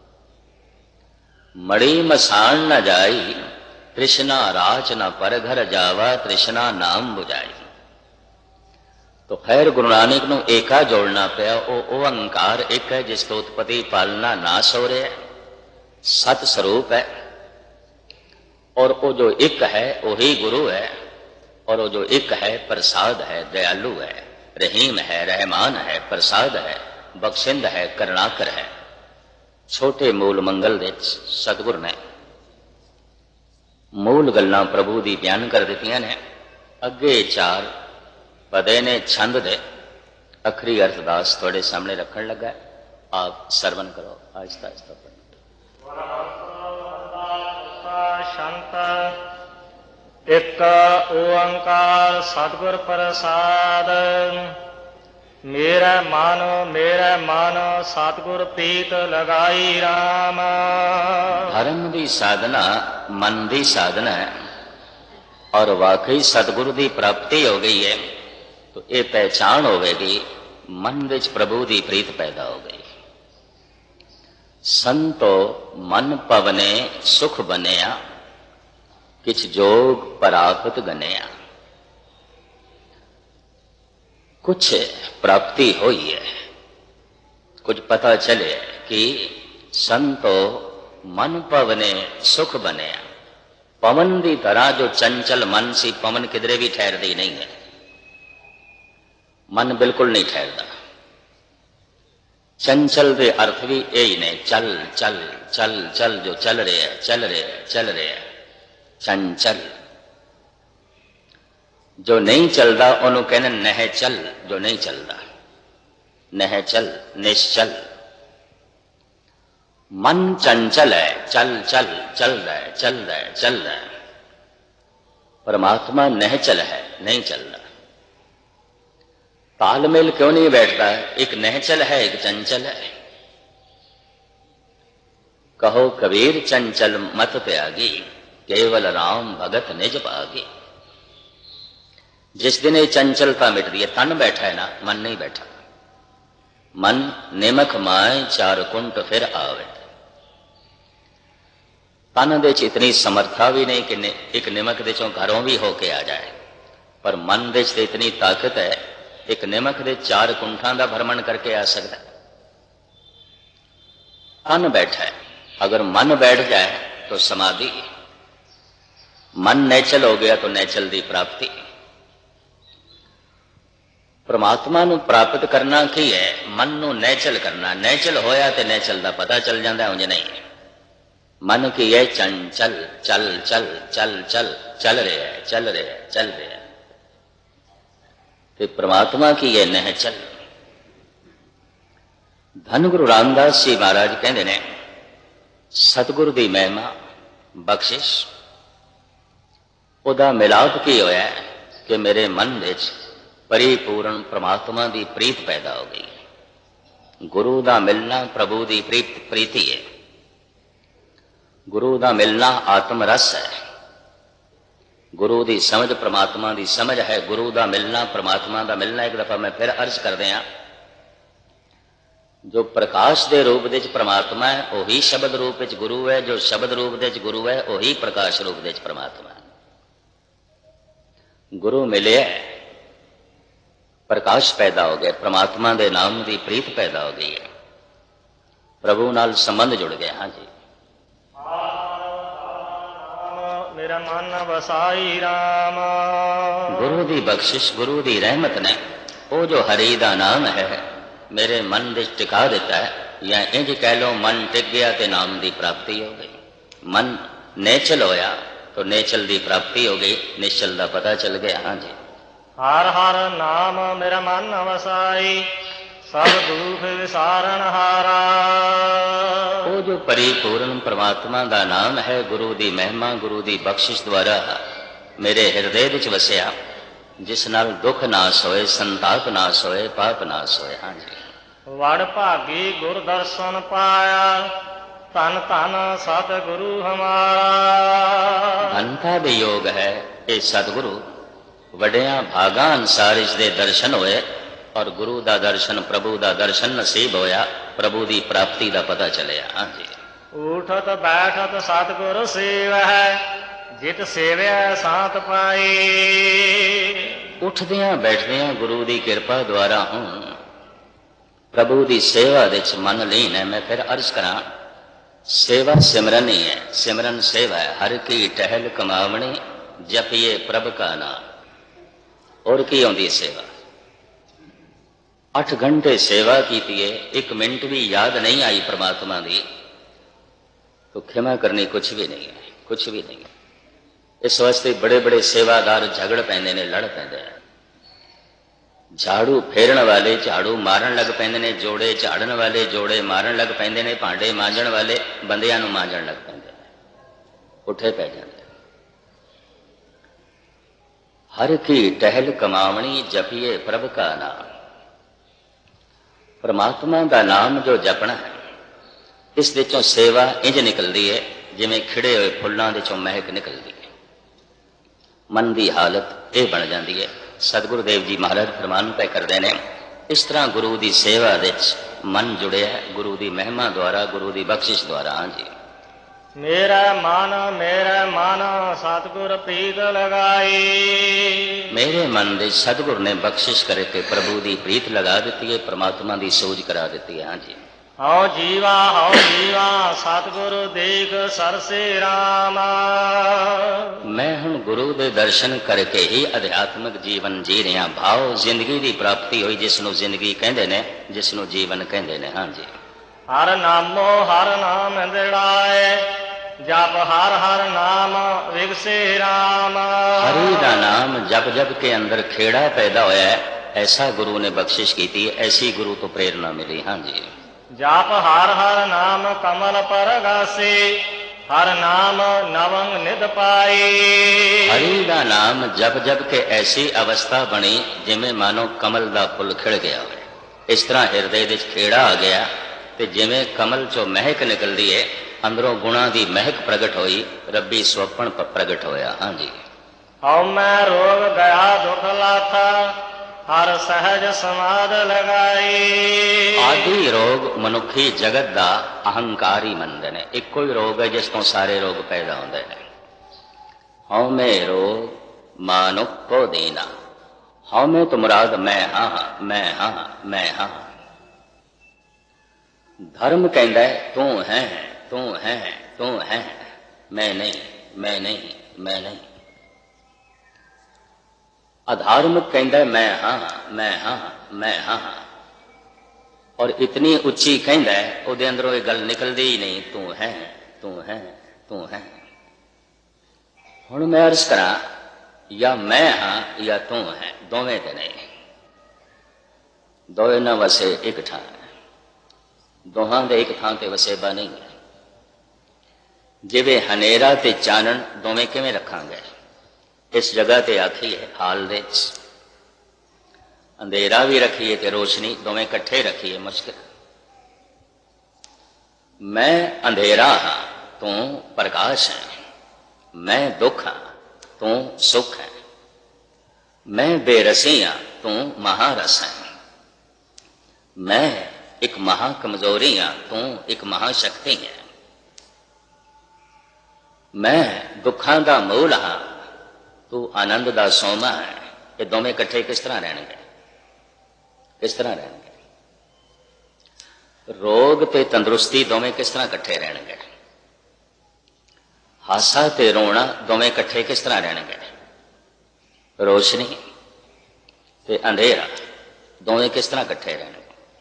मड़ी मसान न जाई, तृष्णा राच न पर घर जावा, तृष्णा नाम बुझाई। तो खैर गुरु नानक नूं एका जोड़ना पिया। वो अंकार एक है जिस तो उत्पत्ति पालना नाश हो रहा है, सत स्वरूप है। और वो जो एक है वही गुरु है, और वो जो एक है प्रसाद है, दयालु है, रहीम है, रहमान है, प्रसाद है, बख्शिंद है, करुणाकर है। छोटे मूल मंगल दे सतगुर ने मूल गल्लां प्रभु दी बयान कर दित्तियां ने। अगे चार पदे ने छंद दे, अखरी अर्थदास थोड़े सामने रखन लगा, आप सरवण करो आहिस्ता आहिस्ता। शांत एक ओंकार सतगुर प्रसाद, मेरा मानो सतगुर प्रीत लगाई राम। धर्म की साधना मन की साधना है, और वाकई सतगुरु की प्राप्ति हो गई है तो ये पहचान होगी, मन विच प्रभु की प्रीत पैदा हो गई। संतो मन पवने सुख बनिया, किछ जोग प्राप्त गनिया। कुछ प्राप्ति हुई है, कुछ पता चले कि संतो मन पवने सुख बनिया। पवन की तरह जो चंचल मन सी, पवन किधरे भी ठहरती नहीं है, मन बिल्कुल नहीं ठहरता। चंचल के अर्थ भी यही ने, चल चल चल चल, जो चल रहे है चल रहे है चल रहे है, चंचल। जो नहीं चलता उन्होंने कहना नह चल, जो नहीं चलता। नहचल निश्चल। मन चंचल है, चल चल चल रहा है, चल रहा है, चल रहा है। परमात्मा नहचल है, नहीं चल रहा। तालमेल क्यों नहीं बैठता है? एक नहचल है, एक चंचल है। कहो कबीर चंचल मत त्यागी, केवल राम भगत निज पागी। जिस दिन ये चंचलता मिटती है, तन बैठा है ना, मन नहीं बैठा। मन निमक माए चार कुंट फिर आवे। तन दे च इतनी समर्था भी नहीं कि एक निमक दे चों घरों भी होके आ जाए, पर मन दे च इतनी ताकत है, एक निमक दे चार कुंठां दा भ्रमण करके आ सकता है। तन बैठा है, अगर मन बैठ जाए तो समाधि। मन नैचल हो गया तो नैचल दी प्राप्ति। परमात्मा नूं प्राप्त करना की है? मन नूं नैचल करना। नैचल होया तो नैचल दा पता चल जाता है, उंज नहीं। मन की है चंचल, चल चल चल चल चल रहे है, चल रहे है, चल रहे है। ते परमात्मा की है नहचल। धन गुरु रामदास जी महाराज कहते ने, सतगुरु दी महिमा बख्शिश उदा मिलाप की होया कि मेरे मन विच परिपूर्ण परमात्मा दी प्रीत पैदा हो गई। गुरु दा मिलना प्रभु दी प्रीति है। गुरु दा मिलना आत्म रस है। गुरु दी समझ परमात्मा दी समझ है। गुरु दा मिलना परमात्मा दा मिलना। एक दफा मैं फिर अर्ज कर दिया, जो प्रकाश दे रूप दे परमात्मा है वही शब्द रूप विच गुरु है, जो शब्द रूप दे गुरु है वही प्रकाश रूप दे परमात्मा है। गुरु मिले, प्रकाश पैदा हो गया, परमात्मा दे नाम की प्रीत पैदा हो गई है, प्रभु नाल संबंध जुड़ गया। हाँ जी, मेरा मन वसाई राम। गुरु दी बख्शिश, गुरु दी रहमत ने वो जो हरि दा नाम है मेरे मन विच टिका देता है, या इंज कह लो मन टिक गया तो नाम की प्राप्ति हो गई। मन नेचल होया तो नेचल की प्राप्ति हो गई, निश्चल का पता चल गया। हाँ जी, हर हर नाम मेरा मन वसाई, सब दुख विसारण हारा। वो जो परिपूर्ण परमात्मा का नाम है, गुरु की महिमा, गुरु की बख्शिश द्वारा मेरे हृदय विच वसिया, जिस नाल दुख नाश होए, संताप नाश होए, पाप नाश होए। हाँ जी, वड़ भागी गुर दर्शन पाया, धन धन सतगुरु हमारा। धनता भी योग है ये सतगुरु, वड्या भागा अनुसार इसके दर्शन होए और गुरु का दर्शन, प्रभु का दर्शन नसीब होया, प्रभु की प्राप्ति का पता चलिया। हाँ जी, उठत बैठत सतगुरु सेव है, जित सेव्या सांत पाई। उठदिया बैठदिया गुरु की कृपा द्वारा हूं प्रभु की सेवा विच मन लीन है। मैं फिर अर्ज करा, सेवा सिमरन ही है, सिमरन सेवा है। हर की टहल कमावनी, जपिए प्रभ का नाम। और की आउंदी सेवा? 8 घंटे सेवा की, 1 मिनट भी याद नहीं आई परमात्मा की, तो क्षमा करनी कुछ भी नहीं है, कुछ भी नहीं है। इस वास्ते बड़े बड़े सेवादार झगड़ पैंदे ने, लड़ पैंदे हैं। झाड़ू फेरन वाले झाड़ू मारन लग पैंदे ने, जोड़े झाड़न वाले जोड़े मारन लग पैंदे ने, भांडे मांजण वाले बंदियां नूं मांजण लग पैंदे ने, उठे पै जाते। हर की टहल कमावनी, जपिए प्रभ का नाम। परमात्मा का नाम जो जपना है, इस विचों सेवा इंज निकलती है जिवें खिड़े हुए फुल्लां दे चों महक निकलती है। मन की हालत यह बन जाती है। सतगुरुदेव जी महाराज फरमान पे करते हैं, इस तरह गुरु की सेवा विच मन जुड़े है, गुरु की महिमा द्वारा, गुरु की बख्शिश द्वारा। हाँ जी, मेरा मन सतगुर प्रीत लगाई। मेरे मन में सतगुर ने बख्शिश करके प्रभु की प्रीत लगा दी है, परमात्मा की सूझ करा दी है। हाँ जी, हौ जीवा सतगुरु देख सरसे रामा। मैं हुण गुरु के दर्शन करके ही अध्यात्मिक जीवन जी रहा। भाव जिंदगी की प्राप्ति हुई, जिसनों जिंदगी कहते ने, जिसनों जीवन कहते ने। हाँ जी, हर नामो हर नाम दिड़ाए, जप हर हर नाम विगसे राम। हरि का नाम जप जप के अंदर खेड़ा पैदा होया है, ऐसा गुरु ने बख्शिश की थी, ऐसी गुरु तो प्रेरणा मिली। हाँ जी। जाप हर हर नाम कमल पर गासे, हर नाम नवंग निध पाए। हरि दा नाम जप जप के ऐसी अवस्था बनी जिमें मानो कमल दा फुल खिड़ गया। इस तरह हिरदे विच खेड़ा आ गया ते जिमें कमल चो महक निकलदी है, अंदरों गुणा दी महक प्रगट होई, रब्बी स्वप्न प्रगट होया। हाँ जी। हौ मैं रोग गया दुख लाथा, हर सहज समाध लगाई। आदि रोग मनुखी जगत दा अहंकारी मंदे ने। एक कोई रोग है जिस तो सारे रोग पैदा होंदे ने। हौ में रोग मानुख को देना। हौ में तो मुराद मैं हाँ, मैं हाँ, मैं हाँ। धर्म कहता है तू है, तू है, तू है, मैं नहीं, मैं नहीं, मैं नहीं। अधार्मिक कहता है मैं हाँ, मैं हाँ, मैं हाँ। और इतनी उच्ची कहता है उहदे अंदरों ये गल निकलदी ही नहीं, तू है, तू है, तू है। हुण मैं अर्ज करा, या मैं हाँ या तू है, दोवें ते नहीं। दोए ना वसे एक ठां, दोहां दे एक थां ते वसेबा नहीं है। जिवें हनेरा ते चानण दोवें किवें रखांगे? इस जगह ते आखी है हाल दे अंधेरा भी रखिए ते रोशनी दोवें कट्ठे रखिए, मुश्किल। मैं अंधेरा हाँ, तू प्रकाश है। मैं दुख हाँ, तू सुख है। मैं बेरसी हाँ, तू महारस है। मैं एक महाकमजोरी हाँ, तू एक महाशक्ति है। मैं दुखां दा मूल हाँ, तू आनंद दा सोमा है। ये दोवें कट्ठे किस तरह रहणगे? किस तरह रहणगे? रोग ते तंदुरुस्ती दोवें किस तरह कट्ठे रहणगे? हासा ते रोना दोवें कट्ठे किस तरह रहणगे? रोशनी ते अंधेरा दोवें किस तरह कट्ठे रहणगे?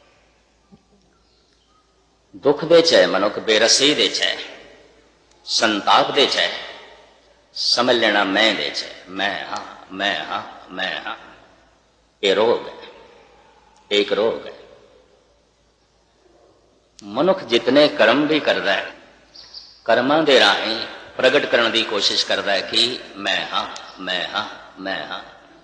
दुख दे च है मनुख, बेरसी दे च है, संताप दे च है, समझ लेना मैं दे च है। मैं हाँ, मैं हाँ, मैं हाँ। ये रोग है, एक रोग है। मनुख जितने कर्म भी करता है, कर्मां दे राही प्रगट करने की कोशिश करता है कि मैं हाँ, मैं हाँ, मैं हाँ।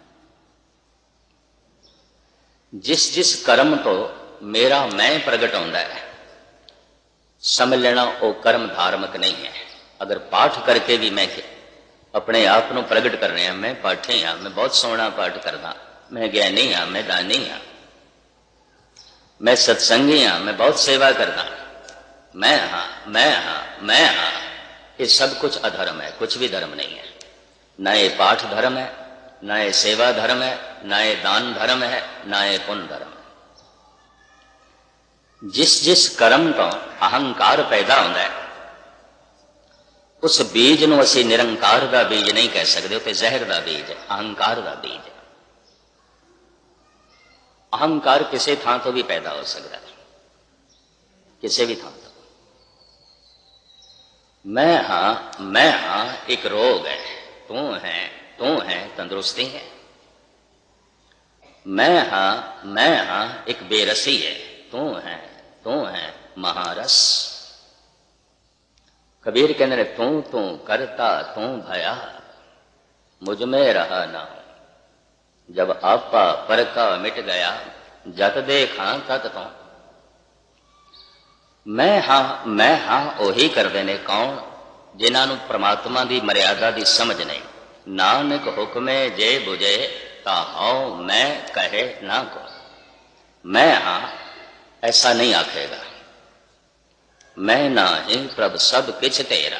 जिस जिस कर्म तो मेरा मैं प्रगट होता है, समझ लेना वो कर्म धार्मिक नहीं है। अगर पाठ करके भी मैं अपने आप को प्रगट कर रहे हैं, मैं पाठी हाँ, मैं बहुत सोहना पाठ करदा, मैं ज्ञानी हाँ, मैं दानी हाँ, मैं सत्संगी हाँ, मैं बहुत सेवा करदा, मैं हाँ, मैं हाँ, मैं हाँ, ये सब कुछ अधर्म है, कुछ भी धर्म नहीं है। ना ये पाठ धर्म है, ना ये सेवा धर्म है, ना ये दान धर्म है, ना ये पुण्य धर्म है। जिस जिस कर्म तो अहंकार पैदा होता है, उस बीज नूं असीं निरंकार का बीज नहीं कह सकते, तो जहर का बीज है, अहंकार का बीज है। अहंकार किसी थां तो भी पैदा हो सकता है, किसी भी थां तो। मैं हाँ एक रोग है, तू है तंदुरुस्ती है। मैं हाँ एक बेरसी है, तू है महारस। कबीर कहने तू करता तू भया, मुझ में रहा ना हो। जब आपा परका मिट गया, जत देखा तत तो। मैं हाँ ओही करते ने कौन? जिन्होंने परमात्मा की मर्यादा की समझ नहीं। नानक हुक्मे जे बुझे ता हौ मैं कहे ना को। मैं हाँ ऐसा नहीं आखेगा, मैं ना ही प्रभ सब किछ तेरा।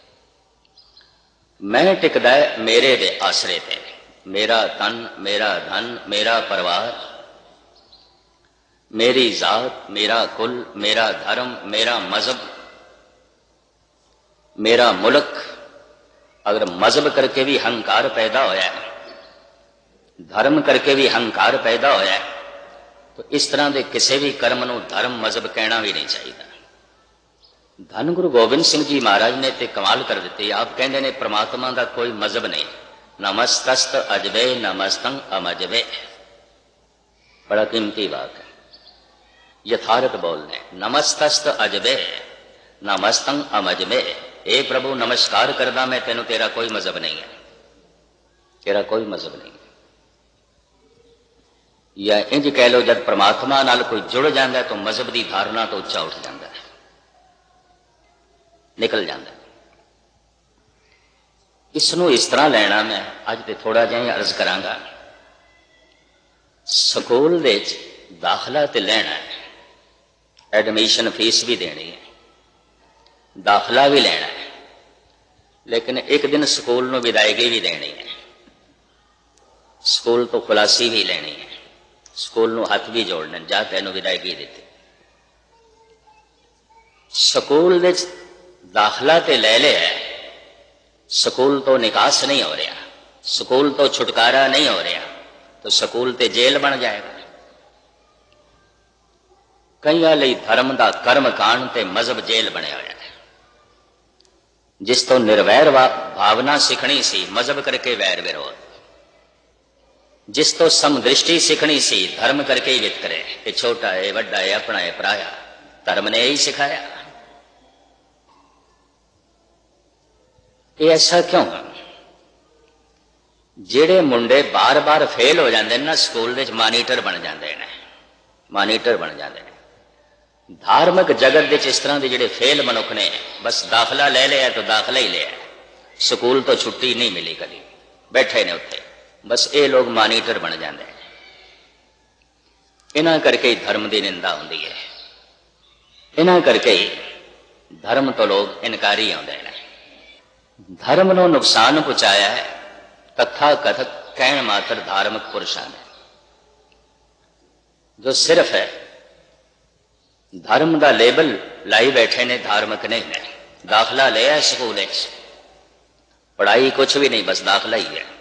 मैं टिकदा है मेरे दे आसरे ते, मेरा तन, मेरा धन, मेरा परिवार, मेरी जात, मेरा कुल, मेरा धर्म, मेरा मजहब, मेरा मुल्क। अगर मजहब करके भी हंकार पैदा होया है, धर्म करके भी हंकार पैदा होया है, तो इस तरह के किसी भी कर्म नूं धर्म मजहब कहना भी नहीं चाहिए। धन गुरु गोबिंद सिंह जी महाराज ने ते कमाल कर दिते। आप कहते ने परमात्मा का कोई मजहब नहीं, नमस्तस्त अजबे नमस्तंग अमजबे। बड़ा कीमती वाक है, यथार्थ बोलने। नमस्तस्त अजबे नमस्तंग अमजबे। ए प्रभु नमस्कार करदा मैं तेनों, तेरा कोई मजहब नहीं है, तेरा कोई मजहब नहीं है। या इंज कह लो, जब परमात्मा नाल कोई जुड़ जाता है तो मजहब की धारणा तो उच्चा उठ जाता है, निकल जाता है। इसनों इस तरह लेना, मैं अज तो थोड़ा जिहा अर्ज करांगा। स्कूल दे दाखला तो लेना है, एडमिशन फीस भी देनी है, दाखला भी लेना है, लेकिन एक दिन स्कूल नूं विदायगी भी देनी है, स्कूल तो खुलासी भी लेनी है, स्कूल नूं हथ भी जोड़ने, जा तैनूं विदायगी दी। स्कूल दे दाखला ते ले लिया, स्कूल तो निकास नहीं हो रहा, स्कूल तो छुटकारा नहीं हो रहा, तो स्कूल ते जेल बन जाएगा। कईयां लई धर्म का कर्म कांड ते मजहब जेल बने हुआ है। जिस तो निर्वैर भावना सीखनी सी, मजहब करके वैर विरोध। जिस तो समदृष्टि सीखनी सी, धर्म करके ही वितकरे। ये छोटा है, वड्डा है, अपना है, पराया, धर्म ने यही सिखाया। ये ऐसा क्यों? जेड़े मुंडे बार बार फेल हो जाते हैं ना स्कूल दे, मानीटर बन जाते हैं, मानीटर बन जाते हैं। धार्मिक जगत दे इस तरह के जेड़े फेल मनुख ने, बस दाखला ले लिया तो दाखला ही लिया, स्कूल तो छुट्टी नहीं मिली कभी, बैठे ने उत्थे, बस ये लोग मानीटर बन जाते हैं। इन्हां करके ही धर्म की निंदा होती है, इन्हां करके ही धर्म तो लोग इनकारी आते हैं। धर्म को नुकसान पहुंचाया है तथा कथक कहण मात्र धार्मिक पुरुषों ने, जो सिर्फ है धर्म का लेबल लाई बैठे ने, धार्मिक नहीं है। दाखला लिया स्कूल, पढ़ाई कुछ भी नहीं, बस दाखला ही है।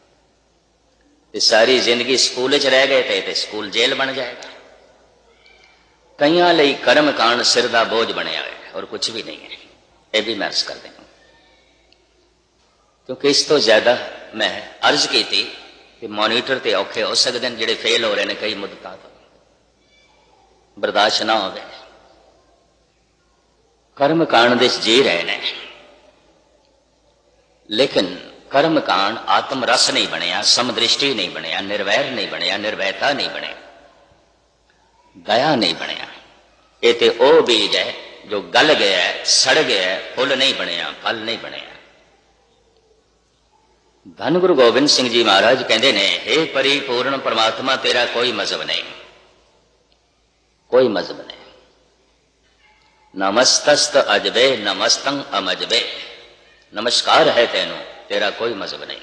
सारी जिंदगी स्कूल च रह गए थे, स्कूल जेल बन जाएगा। कईयां लई कर्म कांड सिर का बोझ बनया है और कुछ भी नहीं है। यह भी मैं अर्ज कर दें, क्योंकि इस तो ज्यादा मैं अर्ज की थी कि मॉनीटर तो औखे हो सकते हैं, जेडे फेल हो रहे हैं कई मुद्दत तो बर्दाश्त ना हो गए, कर्म कांड दे जी रहे हैं, लेकिन कर्म कांड आत्म रस नहीं बनया, समदृष्टि नहीं बनया, निर्वैर नहीं बनया, निर्भयता नहीं बनया, दया नहीं बनया। ये तो वह बीज है जो गल गया है, सड़ गया है, फुल नहीं बनया, फल नहीं बनया। धन गुरु गोबिंद सिंह जी महाराज कहते ने, हे परिपूर्ण परमात्मा तेरा कोई मजहब नहीं, कोई मजहब नहीं। नमस्तस्त अजबे नमस्तंग अमजबे। नमस्कार है तेनों, तेरा कोई मजहब नहीं।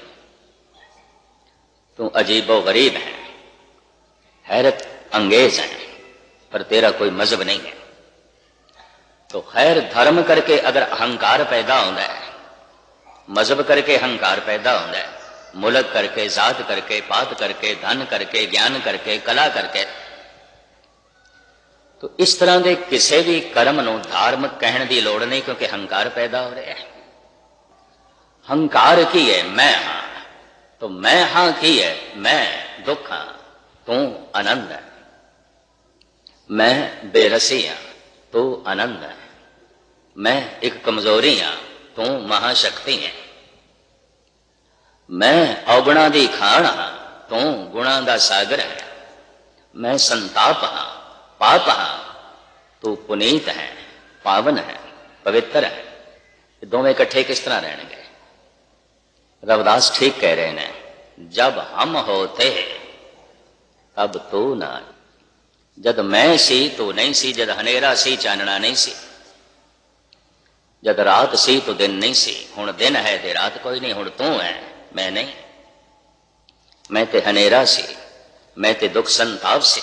तू अजीबो गरीब है, हैरत अंगेज है, पर तेरा कोई मजहब नहीं है। तो खैर धर्म करके अगर अहंकार पैदा होता है, मजहब करके अहंकार पैदा होता है, मुल्क करके, जात करके, पात करके, धन करके, ज्ञान करके, कला करके, तो इस तरह के किसी भी कर्म नूं धार्मिक कहने की लोड़ नहीं, क्योंकि अहंकार पैदा हो रहा है। हंकार की है? मैं हाँ। तो मैं हाँ की है? मैं दुख हाँ, तू आनंद है। मैं बेरसी हाँ, तू आनंद है। मैं एक कमजोरी हाँ, तू महाशक्ति है। मैं अवगुणा दी खान हाँ, तू गुणा दा सागर है। मैं संताप हाँ, पाप हाँ, तू पुनीत है, पावन है, पवित्र है। दोवें इकट्ठे किस तरह रहेंगे? रविदास ठीक कह रहे हैं, जब हम होते तब तू ना। जद मैं सी तू नहीं सी, जद हनेरा सी चानना नहीं सी, जद रात सी तो दिन नहीं सी। हुण दिन है ते रात कोई नहीं, हुण तू है मैं नहीं। मैं ते हनेरा सी, मैं ते दुख संताप सी।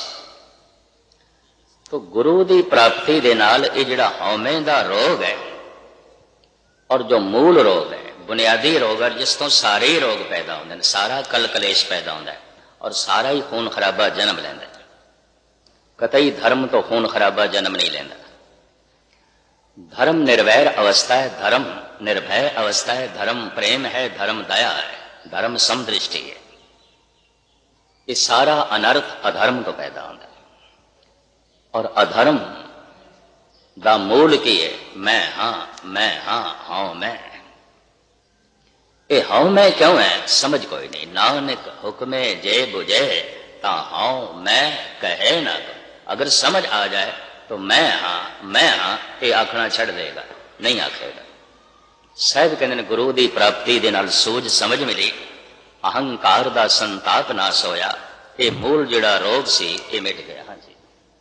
तो गुरु की प्राप्ति दे नाल ये जिहड़ा हौमे दा रोग है, और जो मूल रोग है, बुनियादी रोग है, जिस तो सारे ही रोग पैदा होंदे ने, सारा कल कलेश पैदा होंदा है, और सारा ही खून खराबा जन्म लैंदा है। कतई धर्म तो खून खराबा जन्म नहीं लेंदा। धर्म निर्वैर अवस्था है, धर्म निर्भय अवस्था है, धर्म प्रेम है, धर्म दया है, धर्म समदृष्टि है। ਇਹ ਸਾਰਾ ਅਨਰਥ ਅਧਰਮ ਤੋਂ ਪੈਦਾ ਹੁੰਦਾ ਹੈ। ਔਰ ਅਧਰਮ ਦਾ ਮੂਲ ਕੀ ਹੈ? ਮੈਂ ਹਾਂ, ਹਉ ਮੈਂ। ਇਹ ਹਉ ਮੈਂ ਕਿਉਂ ਹੈ? ਸਮਝ ਕੋਈ ਨਹੀਂ। ਨਾਨਕ ਹੁਕਮੇ ਜੇ ਬੁਝੇ ਤਾਂ ਹਉ ਮੈਂ ਕਹੇ ਨਾ। ਅਗਰ ਸਮਝ ਆ ਜਾਏ ਤਾਂ ਮੈਂ ਹਾਂ ਇਹ ਆਖਣਾ ਛੱਡ ਦੇਗਾ, ਨਹੀਂ ਆਖੇਗਾ। ਸਾਹਿਬ ਕਹਿੰਦੇ ਨੇ ਗੁਰੂ ਦੀ ਪ੍ਰਾਪਤੀ ਦੇ ਨਾਲ ਸੂਝ ਸਮਝ ਮਿਲੀ, ਅਹੰਕਾਰ ਦਾ ਸੰਤਾਪ ਨਾਸ ਹੋਇਆ, ਇਹ ਮੂਲ ਜਿਹੜਾ ਰੋਗ ਸੀ ਇਹ ਮਿਟ ਗਿਆ। ਹਾਂਜੀ,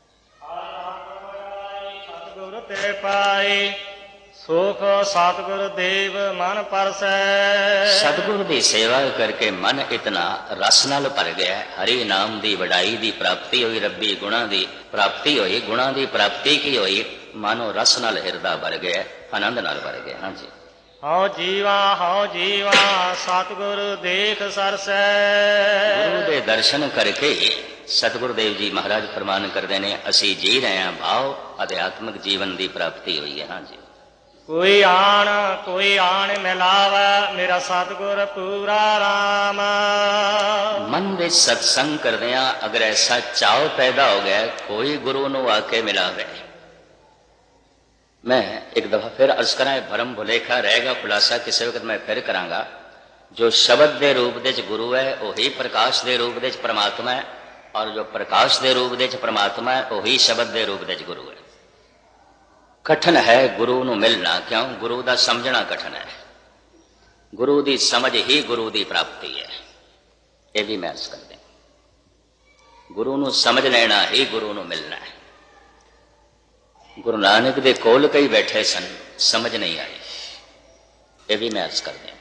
ਸਤਿਗੁਰ ਤੇ ਪਾਈ ਸੁਖ ਸਤਿਗੁਰ ਦੇਵ ਮਨ ਪਰਸੈ। ਸਤਿਗੁਰ ਦੀ ਸੇਵਾ ਕਰਕੇ ਮਨ ਇਤਨਾ ਰਸ ਨਾਲ ਭਰ ਗਿਆ। ਹਰੀ ਨਾਮ ਦੀ ਵਡਾਈ ਦੀ ਪ੍ਰਾਪਤੀ ਹੋਈ, ਰੱਬੀ ਗੁਣਾ ਦੀ ਪ੍ਰਾਪਤੀ ਹੋਈ। ਗੁਣਾ ਦੀ ਪ੍ਰਾਪਤੀ ਕੀ ਹੋਈ? ਮਨੋ ਰਸ ਨਾਲ ਹਿਰਦਾ ਭਰ ਗਿਆ, ਆਨੰਦ ਨਾਲ ਭਰ ਗਿਆ। ਹਾਂਜੀ, ਹਉ ਜੀਵਾ ਸਤਿਗੁਰ ਦੇਖ ਸਰਸੈ। ਗੁਰੂ ਦੇ ਦਰਸ਼ਨ ਕਰਕੇ ਸਤਿਗੁਰੂ ਦੇਵ ਜੀ ਮਹਾਰਾਜ ਫਰਮਾਨ ਕਰਦੇ ਨੇ, ਅਸੀਂ ਜੀ ਰਹੇ ਹਾਂ ਭਾਵ ਅਧਿਆਤਮਿਕ ਜੀਵਨ ਦੀ ਪ੍ਰਾਪਤੀ ਹੋਈ ਹੈ। ਹਾਂਜੀ, ਕੋਈ ਆਣ ਮਿਲਾਵੈ, ਮੇਰਾ ਸਤਿਗੁਰ ਪੂਰਾ ਰਾਮ। ਮਨ ਵਿੱਚ ਸਤਸੰਗ ਕਰਦਿਆਂ ਅਗਰ ਐਸਾ ਚਾਅ ਪੈਦਾ ਹੋ ਗਿਆ ਕੋਈ ਗੁਰੂ ਨੂੰ ਆ ਕੇ ਮਿਲਾਵੇ। ਮੈਂ ਇੱਕ ਦਫਾ ਫਿਰ ਅਰਜ਼ ਕਰਾਂ, ਭਰਮ ਭੁਲੇਖਾ ਰਹੇਗਾ, ਖੁਲਾਸਾ ਕਿਸੇ ਵਕਤ ਮੈਂ ਫਿਰ ਕਰਾਂਗਾ। ਜੋ ਸ਼ਬਦ ਦੇ ਰੂਪ ਦੇ ਚ ਗੁਰੂ ਹੈ ਉਹੀ ਪ੍ਰਕਾਸ਼ ਦੇ ਰੂਪ ਦੇ ਚ ਪ੍ਰਮਾਤਮਾ ਹੈ, ਔਰ ਜੋ ਪ੍ਰਕਾਸ਼ ਦੇ ਰੂਪ ਦੇ ਚ ਪ੍ਰਮਾਤਮਾ ਹੈ ਉਹੀ ਸ਼ਬਦ ਦੇ ਰੂਪ ਦੇ ਚ ਗੁਰੂ ਹੈ। ਕਠਨ ਹੈ ਗੁਰੂ ਨੂੰ ਮਿਲਣਾ, ਕਿਉਂ? ਗੁਰੂ ਦਾ ਸਮਝਣਾ ਕਠਨ ਹੈ। ਗੁਰੂ ਦੀ ਸਮਝ ਹੀ ਗੁਰੂ ਦੀ ਪ੍ਰਾਪਤੀ ਹੈ। ਇਹ ਵੀ ਮੈਂ ਅਰਜ਼ ਕਰਦੇ, ਗੁਰੂ ਨੂੰ ਸਮਝ ਲੈਣਾ ਹੀ ਗੁਰੂ ਨੂੰ ਮਿਲਣਾ ਹੈ। ਗੁਰੂ ਨਾਨਕ ਦੇ ਕੋਲ ਕਈ ਬੈਠੇ ਸਨ, ਸਮਝ ਨਹੀਂ ਆਈ। ਇਹ ਵੀ ਮੈਂ ਅਰਜ਼ ਕਰਦੇ,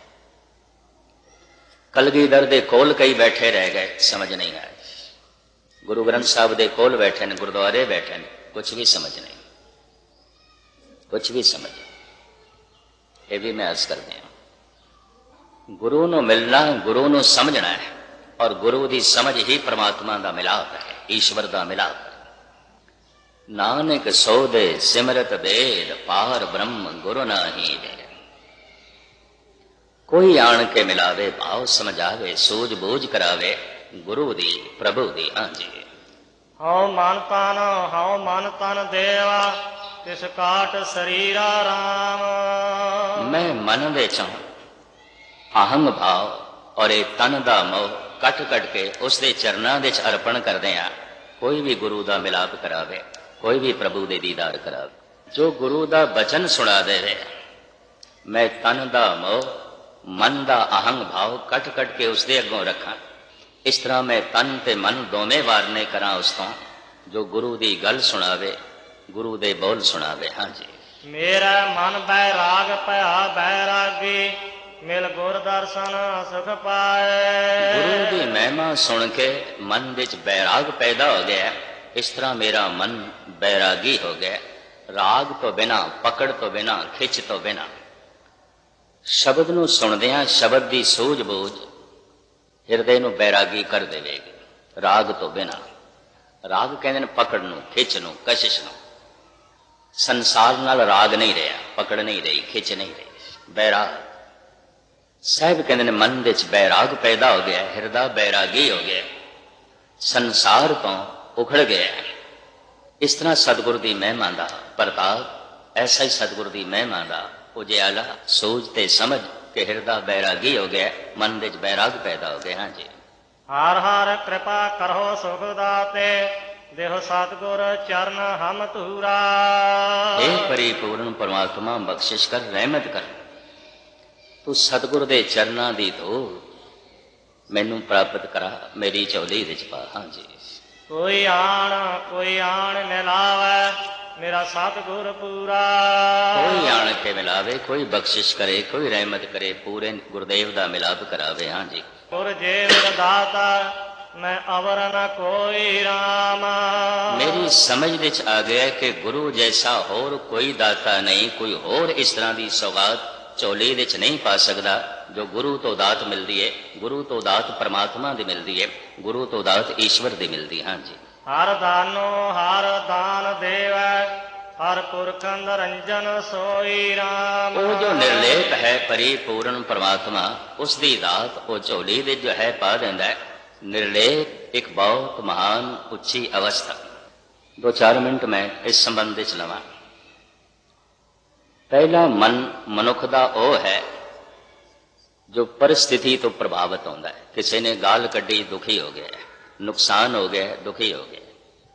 ਕਲਗੀਧਰ ਦੇ ਕੋਲ ਕਈ ਬੈਠੇ ਰਹਿ ਗਏ, ਸਮਝ ਨਹੀਂ ਆਈ। ਗੁਰੂ ਗ੍ਰੰਥ ਸਾਹਿਬ ਦੇ ਕੋਲ ਬੈਠੇ ਨੇ, ਗੁਰਦੁਆਰੇ ਬੈਠੇ ਨੇ, ਕੁਛ ਵੀ ਸਮਝ ਨਹੀਂ, ਕੁਛ ਵੀ ਸਮਝ। ਇਹ ਵੀ ਮੈਂ ਅਰਜ਼ ਕਰਦੇ ਹਾਂ, ਗੁਰੂ ਨੂੰ ਮਿਲਣਾ, ਗੁਰੂ ਨੂੰ ਸਮਝਣਾ ਹੈ, ਔਰ ਗੁਰੂ ਦੀ ਸਮਝ ਹੀ ਪ੍ਰਮਾਤਮਾ ਦਾ ਮਿਲਾਪ ਹੈ, ਈਸ਼ਵਰ ਦਾ ਮਿਲਾਪ ਹੈ। ਨਾਨਕ ਸੋ ਦੇ ਸਿਮਰਤ ਬੇਦ, ਪਾਰ ਬ੍ਰਹਮ ਗੁਰੂ ਨਾਹੀ ਦੇ। ਕੋਈ ਆਣ ਕੇ ਮਿਲਾਵੇ, ਭਾਵ ਸਮਝਾਵੇ, ਸੂਝ ਬੂਝ ਕਰਾਵੇ ਗੁਰੂ ਦੀ, ਪ੍ਰਭੂ ਦੀ। ਹਾਂਜੀ, ਹਉ ਮਨ ਤਨ ਦੇਵਾ, ਤਿਸ ਕਾਟ ਸਰੀਰਾ ਰਾਮ। ਮੈਂ ਮਨ ਵਿੱਚ ਅਹੰਗ ਭਾਵ ਔਰ ਇਹ ਤਨ ਦਾ ਮੋਹ ਕੱਟ ਕੇ ਉਸ ਦੇ ਚਰਨਾਂ ਵਿੱਚ ਅਰਪਣ ਕਰਦੇ ਆ। ਕੋਈ ਵੀ ਗੁਰੂ ਦਾ ਮਿਲਾਪ ਕਰਾਵੇ, ਕੋਈ ਵੀ ਪ੍ਰਭੂ ਦੇ ਦੀਦਾਰ ਕਰਾਵੇ, ਜੋ ਗੁਰੂ ਦਾ ਬਚਨ ਸੁਣਾ ਦੇਵੇ। ਮੈਂ ਤਨ ਦਾ ਮੋਹ, ਮਨ ਦਾ ਅਹੰਗ ਭਾਵ ਕੱਟ ਕੇ ਉਸ ਦੇ ਅੱਗੋਂ ਰੱਖਾਂ। ਇਸ ਤਰ੍ਹਾਂ ਮੈਂ ਤਨ ਤੇ ਮਨ ਦੋਵੇਂ ਵਾਰਨੇ ਕਰਾਂ ਉਸ ਤੋਂ, ਜੋ ਗੁਰੂ ਦੀ ਗੱਲ ਸੁਣਾਵੇ, ਗੁਰੂ ਦੇ ਬੋਲ ਸੁਣਾਵੇ। ਹਾਂਜੀ, ਮੇਰਾ ਮਨ ਬੈਰਾਗ ਭਇਆ ਬੈਰਾਗੀ, ਮਿਲ ਗੁਰ ਦਰਸ਼ਨ ਸੁਖ ਪਾਏ। ਗੁਰੂ ਦੀ ਮਹਿਮਾ ਸੁਣ ਕੇ ਮਨ ਵਿੱਚ ਬੈਰਾਗ ਪੈਦਾ ਹੋ ਗਿਆ। ਇਸ ਤਰ੍ਹਾਂ ਮੇਰਾ ਮਨ ਬੈਰਾਗੀ ਹੋ ਗਿਆ, ਰਾਗ ਤੋਂ ਬਿਨਾਂ, ਪਕੜ ਤੋਂ ਬਿਨਾਂ, ਖਿੱਚ ਤੋਂ ਬਿਨਾਂ। ਸ਼ਬਦ ਨੂੰ ਸੁਣਦਿਆਂ ਸ਼ਬਦ ਦੀ ਸੂਝ ਬੂਝ ਹਿਰਦੇ ਨੂੰ ਬੈਰਾਗੀ ਕਰ ਦੇਵੇਗੀ, ਰਾਗ ਤੋਂ ਬਿਨਾਂ। ਰਾਗ ਕਹਿੰਦੇ ਨੇ ਪਕੜ ਨੂੰ, ਖਿੱਚ ਨੂੰ, ਕਸ਼ਿਸ਼ ਨੂੰ। ਸੰਸਾਰ ਨਾਲ ਰਾਗ ਨਹੀਂ ਰਿਹਾ, ਪਕੜ ਨਹੀਂ ਰਹੀ, ਖਿੱਚ ਨਹੀਂ ਰਹੀ, ਬੈਰਾਗ। ਸਾਹਿਬ ਕਹਿੰਦੇ ਨੇ ਮਨ ਵਿੱਚ ਬੈਰਾਗ ਪੈਦਾ ਹੋ ਗਿਆ, ਹਿਰਦਾ ਬੈਰਾਗੀ ਹੋ ਗਿਆ, ਸੰਸਾਰ ਤੋਂ ਉਖੜ ਗਿਆ। ਇਸ ਤਰ੍ਹਾਂ ਸਤਿਗੁਰ ਦੀ ਮਹਿਮਾ ਦਾ ਪ੍ਰਤਾਪ, ਐਸਾ ਹੀ ਸਤਿਗੁਰ ਦੀ ਮਹਿਮਾ ਦਾ ਉਜਿਆਲਾ, ਸੂਝ ਤੇ ਸਮਝ ਕੇ ਹਿਰਦਾ ਬੈਰਾਗੀ ਹੋ ਗਿਆ, ਮਨ ਵਿੱਚ ਬੈਰਾਗ ਪੈਦਾ ਹੋ ਗਿਆ। ਹਾਂਜੀ, ਹਰ ਹਰ ਕਿਰਪਾ ਕਰੋ ਸੁਖ ਦਾਤੇ, ਦੇਹ ਸਤਿਗੁਰ ਚਰਨ ਹਮ ਧੂਰਾ। हे परिपूर्ण परमात्मा बख्शिश कर, रहमत कर, तू सतगुर दे चरना दी धूल मैनू प्राप्त करा, मेरी झोली विच पा। हाँ जी, कोई आण मिलावे, मेरा सतगुर पूरा। कोई आण के मिलावे, कोई बख्शिश करे, कोई रहमत करे, पूरे गुरुदेव दा मिलाप करावे। हाँ जी, पुर जे दाता मैं अवर न कोई राम। मेरी समझ विच आ गया कि गुरु जैसा होर कोई दाता नहीं, कोई होर इस तरह की सौगात झोली विच नहीं पा सकता जो गुरु तो दात मिलती है। गुरु तो दात परमात्मा की मिलती है, गुरु तो दात ईश्वर की मिलती। हाँ जी, हर दान देव, हर पुरखंद रंजन सोई राम। वो जो निर्लेप है परिपूर्ण परमात्मा, उसकी दात वो झोली विच जो है पा देंदा है। निर्लेप एक बहुत महान उच्ची अवस्था। 2-4 मिनट मैं इस संबंध च लवां। पहला मन मनुख दा ओ है जो परिस्थिति तो प्रभावित होता है। किसी ने गाल कड्डी, दुखी हो गया, नुकसान हो गया, दुखी हो गया,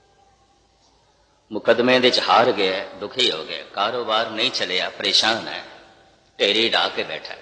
मुकदमे दे च हार गया, दुखी हो गया, कारोबार नहीं चलिया, परेशान है, ढेरी ढा के बैठा है।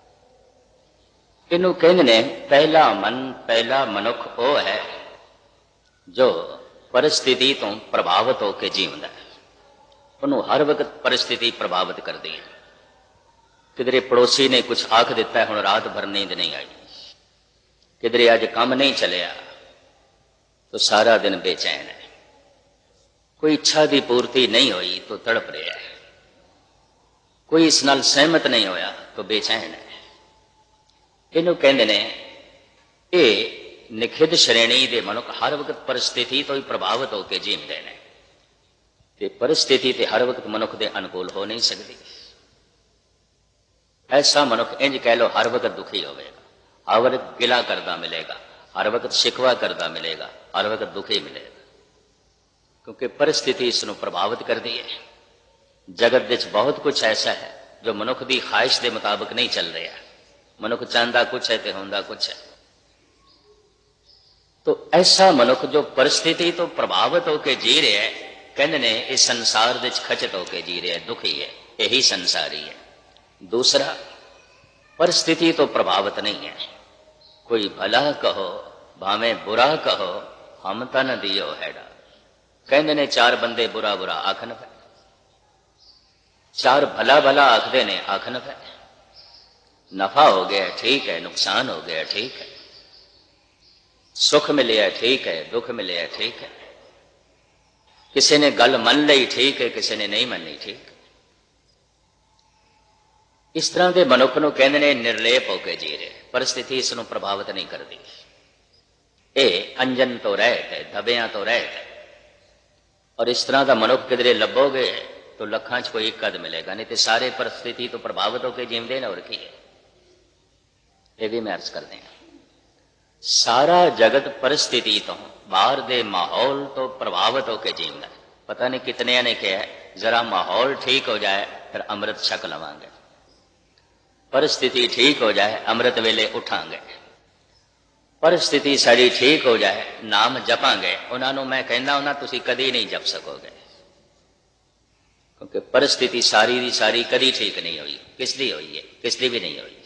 इनू कहते ने पहला मन, पहला मनुख वो है जो परिस्थिति तो प्रभावित होकर जीवता है। उन्होंने हर वक्त परिस्थिति प्रभावित करती है। किधरे पड़ोसी ने कुछ आख दिता है, हुण रात भर नींद नहीं आई, किधरे अज काम नहीं चलिया तो सारा दिन बेचैन है, कोई इच्छा की पूर्ति नहीं हुई तो तड़प रहा है, कोई इस नाल सहमत नहीं होया तो बेचैन है। इनू कहते ने ये निखिध श्रेणी के मनुख हर वक्त परिस्थिति तो ही प्रभावित होकर जीवते हैं। ते परिस्थिति ते हर वक्त मनुख के अनुकूल हो नहीं सकती। ऐसा मनुख इंज कह लो हर वक्त दुखी होगा, हर वक्त गिला करता मिलेगा, हर वक्त शिकवा करता मिलेगा, हर वक्त दुखी मिलेगा, क्योंकि परिस्थिति इसनों प्रभावित करती है। जगत विच बहुत कुछ ऐसा है जो मनुख की ख्वाहिश के मुताबिक नहीं चल रहा। मनुख चाहता कुछ है तो होंदा कुछ है। तो ऐसा मनुख जो परिस्थिति तो प्रभावित होकर जी रहा है, कहते ने इस संसार विच खचित होकर जी रहा है, दुखी है, यही संसारी है। दूसरा, परिस्थिति तो प्रभावित नहीं है, कोई भला कहो भावें बुरा कहो, हम तन दियो हैडा। कहते ने 4 बंदे बुरा बुरा आखन पे, 4 भला भला आखते ने आखन पे। नफा हो गया ठीक है, नुकसान हो गया ठीक है, सुख मिले ठीक है, दुख मिले ठीक है, किसी ने गल मन ली ठीक है, किसी ने नहीं मननी ठीक। इस तरह के मनुख को कहते ने निर्लेप होकर जी रहे, परिस्थिति इसनों प्रभावित नहीं करती। ये अंजन तो रहत है, धबिया तो रहत है। और इस तरह का मनुख किधरे लभोगे तो लखां च कोई एक कद मिलेगा, नहीं तो सारे परिस्थिति तो प्रभावित होकर जीवते हैं। और की है ये भी मैं अर्ज करते हैं, सारा जगत परिस्थिति तो बाहर दे माहौल तो प्रभावित होकर जीवता है। पता नहीं कितने ने कहा है जरा माहौल ठीक हो जाए फिर अमृत छक लवांगे, परिस्थिति ठीक हो जाए अमृत वेले उठांगे, परिस्थिति सारी ठीक हो जाए नाम जपांगे। उन्होंने मैं कहना होना तुसी कदी नहीं जप सकोगे, क्योंकि परिस्थिति सारी दी सारी कदी ठीक नहीं हुई। किसदी हुई है? किसदी भी नहीं हुई।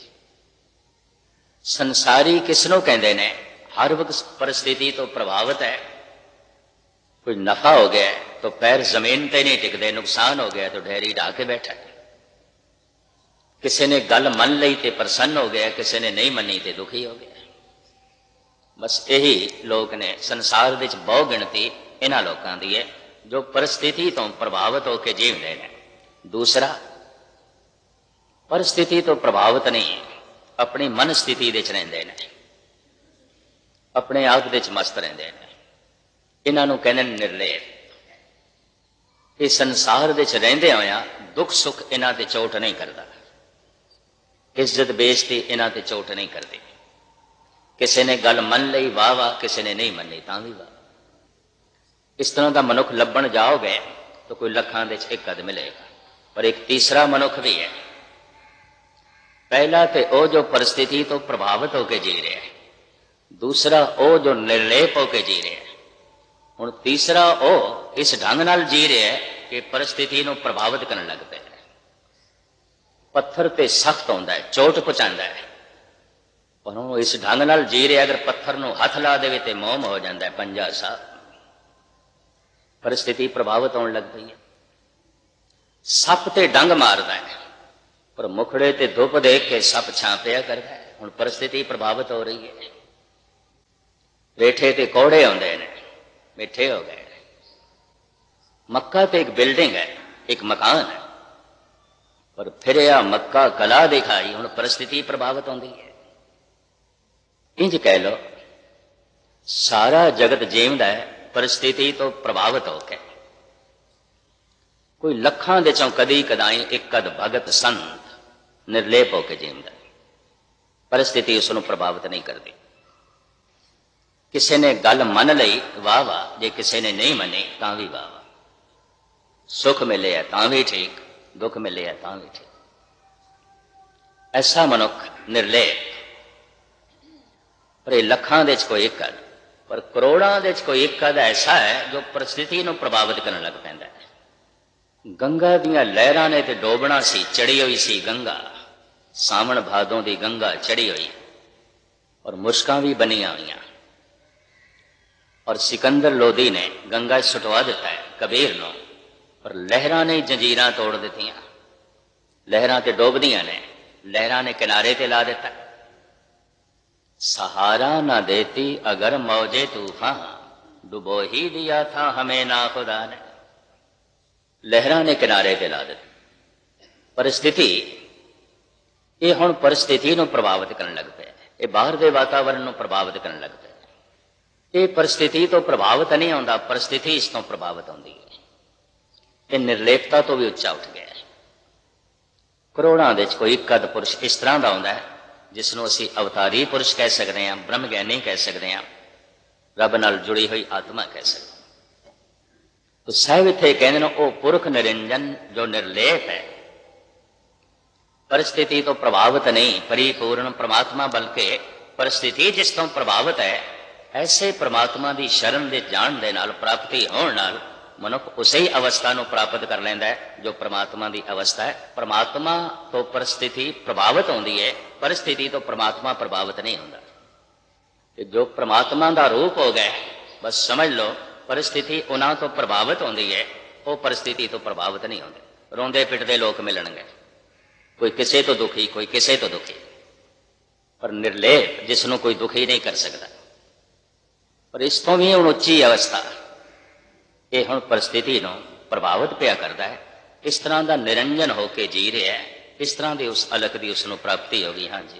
संसारी किसनों कहते ने? हर वक्त परिस्थिति तो प्रभावित है। कोई नफा हो गया तो पैर जमीन ते नहीं टिकते, नुकसान हो गया तो ढेरी ढा के बैठा है। किसी ने गल मन ली तो प्रसन्न हो गया, किसी ने नहीं मनी तो दुखी हो गया। बस यही लोग ने संसार विच बहु गिणती इन्हां लोकां दी है जो परिस्थिति तो प्रभावित होकर जीवते हैं। दूसरा, परिस्थिति तो प्रभावित नहीं, अपनी मन स्थिति विच रहिंदे ने, अपने आप विच मस्त रहिंदे ने। इन्हां नूं कहंदे ने निर्लेप। ये संसार विच रहिंदे होया दुख सुख इन्हां ते चोट नहीं करता, इज्जत बेइज्जती इन्हां ते चोट नहीं करती। किसी ने गल मन ली वाह वाह, किसी ने नहीं मनी तां भी वाह। इस तरह का मनुख लभण जाओगे तो कोई लखां दे एक कद मिलेगा। पर एक तीसरा मनुख भी है। पहला तो वो जो परिस्थिति तो प्रभावित होकर जी रहा है, दूसरा वो जो निर्लेप होकर जी रहा है, हुण तीसरा वो इस ढंग नाल जी रहा है कि परिस्थिति को प्रभावित करने लगता है। पत्थर ते सख्त होंदा है, चोट पहुंचाता है, पर वो इस ढंग नाल जी रहा, अगर पत्थर को हथ ला दे तो मोम हो जाता है पंजा सा। परिस्थिति प्रभावित होने लग पई है। सप ते डंग मारदा है, पर मुखड़े ते धुप देख के सप छांपिया करता है। हुण परिस्थिति प्रभावित हो रही है। रेठे ते कौड़े होंदे ने, मिठे हो गए। मक्का ते एक बिल्डिंग है, एक मकान है, पर फिर यह मक्का कला दिखाई, हुण परिस्थिति प्रभावित होंदी है। इंज कह लो सारा जगत जीवदा है परिस्थिति तो प्रभावित होकर। कोई लखां दे चों कदी कदाई एक कद भगत संत निर्लेप होकर जीवदा है, परिस्थिति उसनों प्रभावित नहीं करती। ਕਿਸੇ ਨੇ ਗੱਲ ਮੰਨ ਲਈ ਵਾਹ ਵਾਹ, ਜੇ ਕਿਸੇ ਨੇ ਨਹੀਂ ਮੰਨੀ ਤਾਂ ਵੀ ਵਾਹ ਵਾਹ। ਸੁਖ ਮਿਲਿਆ ਤਾਂ ਵੀ ਠੀਕ, ਦੁੱਖ ਮਿਲਿਆ ਤਾਂ ਵੀ ਠੀਕ। ਐਸਾ ਮਨੁੱਖ ਨਿਰਲੇਪ। ਪਰ ਇਹ ਲੱਖਾਂ ਦੇ 'ਚ ਕੋਈ ਇੱਕ ਅੱਧ, ਪਰ ਕਰੋੜਾਂ ਦੇ 'ਚ ਕੋਈ ਇੱਕ ਅੱਧ ਐਸਾ ਹੈ ਜੋ ਪਰਿਸਥਿਤੀ ਨੂੰ ਪ੍ਰਭਾਵਿਤ ਕਰਨ ਲੱਗ ਪੈਂਦਾ ਹੈ। ਗੰਗਾ ਦੀਆਂ ਲਹਿਰਾਂ ਨੇ ਤੇ ਡੋਬਣਾ ਸੀ, ਚੜੀ ਹੋਈ ਸੀ ਗੰਗਾ, ਸਾਵਣ ਭਾਦੋਂ ਦੀ ਗੰਗਾ ਚੜੀ ਹੋਈ, ਔਰ ਮੁਸ਼ਕਾਂ ਵੀ ਬਣੀਆਂ ਹੋਈਆਂ। ਔਰ ਸਿਕੰਦਰ ਲੋਧੀ ਨੇ ਗੰਗਾ 'ਚ ਸੁਟਵਾ ਦਿੱਤਾ ਹੈ ਕਬੀਰ ਨੂੰ, ਪਰ ਲਹਿਰਾਂ ਨੇ ਜੰਜੀਰਾਂ ਤੋੜ ਦਿੱਤੀਆਂ। ਲਹਿਰਾਂ ਤੇ ਡੋਬਦੀਆਂ ਨੇ, ਲਹਿਰਾਂ ਨੇ ਕਿਨਾਰੇ ਤੇ ਲਾ ਦਿੱਤਾ। सहारा न देती अगर मौजे तूफान, डुबो ही दिया था हमें ना खुदा ने। लहरां ने किनारे ते ला ਦਿੱਤੀ। परिस्थिति ਇਹ ਹੁਣ परिस्थिति ਨੂੰ ਪ੍ਰਭਾਵਿਤ ਕਰਨ ਲੱਗ ਪਿਆ, ਇਹ ਬਾਹਰ ਦੇ ਵਾਤਾਵਰਣ ਨੂੰ ਪ੍ਰਭਾਵਿਤ ਕਰਨ ਲੱਗ ਪਿਆ। ਇਹ परिस्थिति ਤੋਂ ਪ੍ਰਭਾਵਿਤ ਨਹੀਂ ਆਉਂਦਾ, परिस्थिति ਇਸ ਤੋਂ ਪ੍ਰਭਾਵਿਤ ਹੁੰਦੀ ਹੈ। ਇਹ ਨਿਰਲੇਪਤਾ ਤੋਂ ਵੀ ਉੱਚਾ ਉੱਠ ਗਿਆ ਹੈ। ਕਰੋੜਾਂ ਦੇ ਵਿੱਚ ਕੋਈ ਇੱਕ ਅੱਧ ਪੁਰਸ਼ ਇਸ ਤਰ੍ਹਾਂ ਦਾ ਹੁੰਦਾ ਹੈ ਜਿਸ ਨੂੰ ਅਸੀਂ ਅਵਤਾਰੀ ਪੁਰਸ਼ ਕਹਿ ਸਕਦੇ ਹਾਂ, ਬ੍ਰਹਮ ਗਿਆਨੀ ਕਹਿ ਸਕਦੇ ਹਾਂ, ਰੱਬ ਨਾਲ ਜੁੜੀ ਹੋਈ ਆਤਮਾ ਕਹਿ ਸਕਦੇ ਹਾਂ। ਤੋ ਸਾਹਿਬ ਇੱਥੇ ਕਹਿੰਦੇ ਨੇ ਉਹ ਪੁਰਖ ਨਿਰੰਜਨ ਜੋ ਨਿਰਲੇਪ ਹੈ, परिस्थिति ਤੋਂ ਪ੍ਰਭਾਵਿਤ ਨਹੀਂ, ਪਰਿਪੂਰਨ ਪ੍ਰਮਾਤਮਾ, ਬਲਕਿ परिस्थिति ਜਿਸ ਤੋਂ ਪ੍ਰਭਾਵਿਤ ਹੈ, ਐਸੇ ਪ੍ਰਮਾਤਮਾ ਦੀ ਸ਼ਰਨ ਦੇ ਜਾਣ ਦੇ ਨਾਲ, ਪ੍ਰਾਪਤੀ ਹੋਣ ਨਾਲ ਮਨੁੱਖ ਉਸੇ ਹੀ ਅਵਸਥਾ ਨੂੰ ਪ੍ਰਾਪਤ ਕਰ ਲੈਂਦਾ ਹੈ ਜੋ ਪ੍ਰਮਾਤਮਾ ਦੀ ਅਵਸਥਾ ਹੈ। ਪ੍ਰਮਾਤਮਾ ਤੋਂ परिस्थिति ਪ੍ਰਭਾਵਿਤ ਹੁੰਦੀ ਹੈ, परिस्थिति ਤੋਂ ਪ੍ਰਮਾਤਮਾ ਪ੍ਰਭਾਵਿਤ ਨਹੀਂ ਹੁੰਦਾ। ਤੇ ਜੋ ਪ੍ਰਮਾਤਮਾ ਦਾ ਰੂਪ ਹੋ ਗਿਆ, ਬਸ ਸਮਝ ਲਓ परिस्थिति ਉਹਨਾਂ ਤੋਂ ਪ੍ਰਭਾਵਿਤ ਹੁੰਦੀ ਹੈ, ਉਹ परिस्थिति ਤੋਂ ਪ੍ਰਭਾਵਿਤ ਨਹੀਂ ਹੁੰਦੇ। ਰੋਂਦੇ ਪਿੱਟਦੇ ਲੋਕ ਮਿਲਣਗੇ, ਕੋਈ ਕਿਸੇ ਤੋਂ ਦੁਖੀ, ਕੋਈ ਕਿਸੇ ਤੋਂ ਦੁਖੀ, ਪਰ ਨਿਰਲੇਪ ਜਿਸ ਨੂੰ ਕੋਈ ਦੁਖੀ ਨਹੀਂ ਕਰ ਸਕਦਾ। ਪਰ ਇਸ ਤੋਂ ਵੀ ਹੁਣ ਉੱਚੀ ਅਵਸਥਾ, ਇਹ ਹੁਣ परिस्थिति ਨੂੰ ਪ੍ਰਭਾਵਿਤ ਪਿਆ ਕਰਦਾ ਹੈ। ਇਸ ਤਰ੍ਹਾਂ ਦਾ ਨਿਰੰਜਨ ਹੋ ਕੇ ਜੀ ਰਿਹਾ ਹੈ, ਇਸ ਤਰ੍ਹਾਂ ਦੀ ਉਸ ਅਲਖ ਦੀ ਉਸ ਨੂੰ ਪ੍ਰਾਪਤੀ ਹੋ ਗਈ। ਹਾਂਜੀ,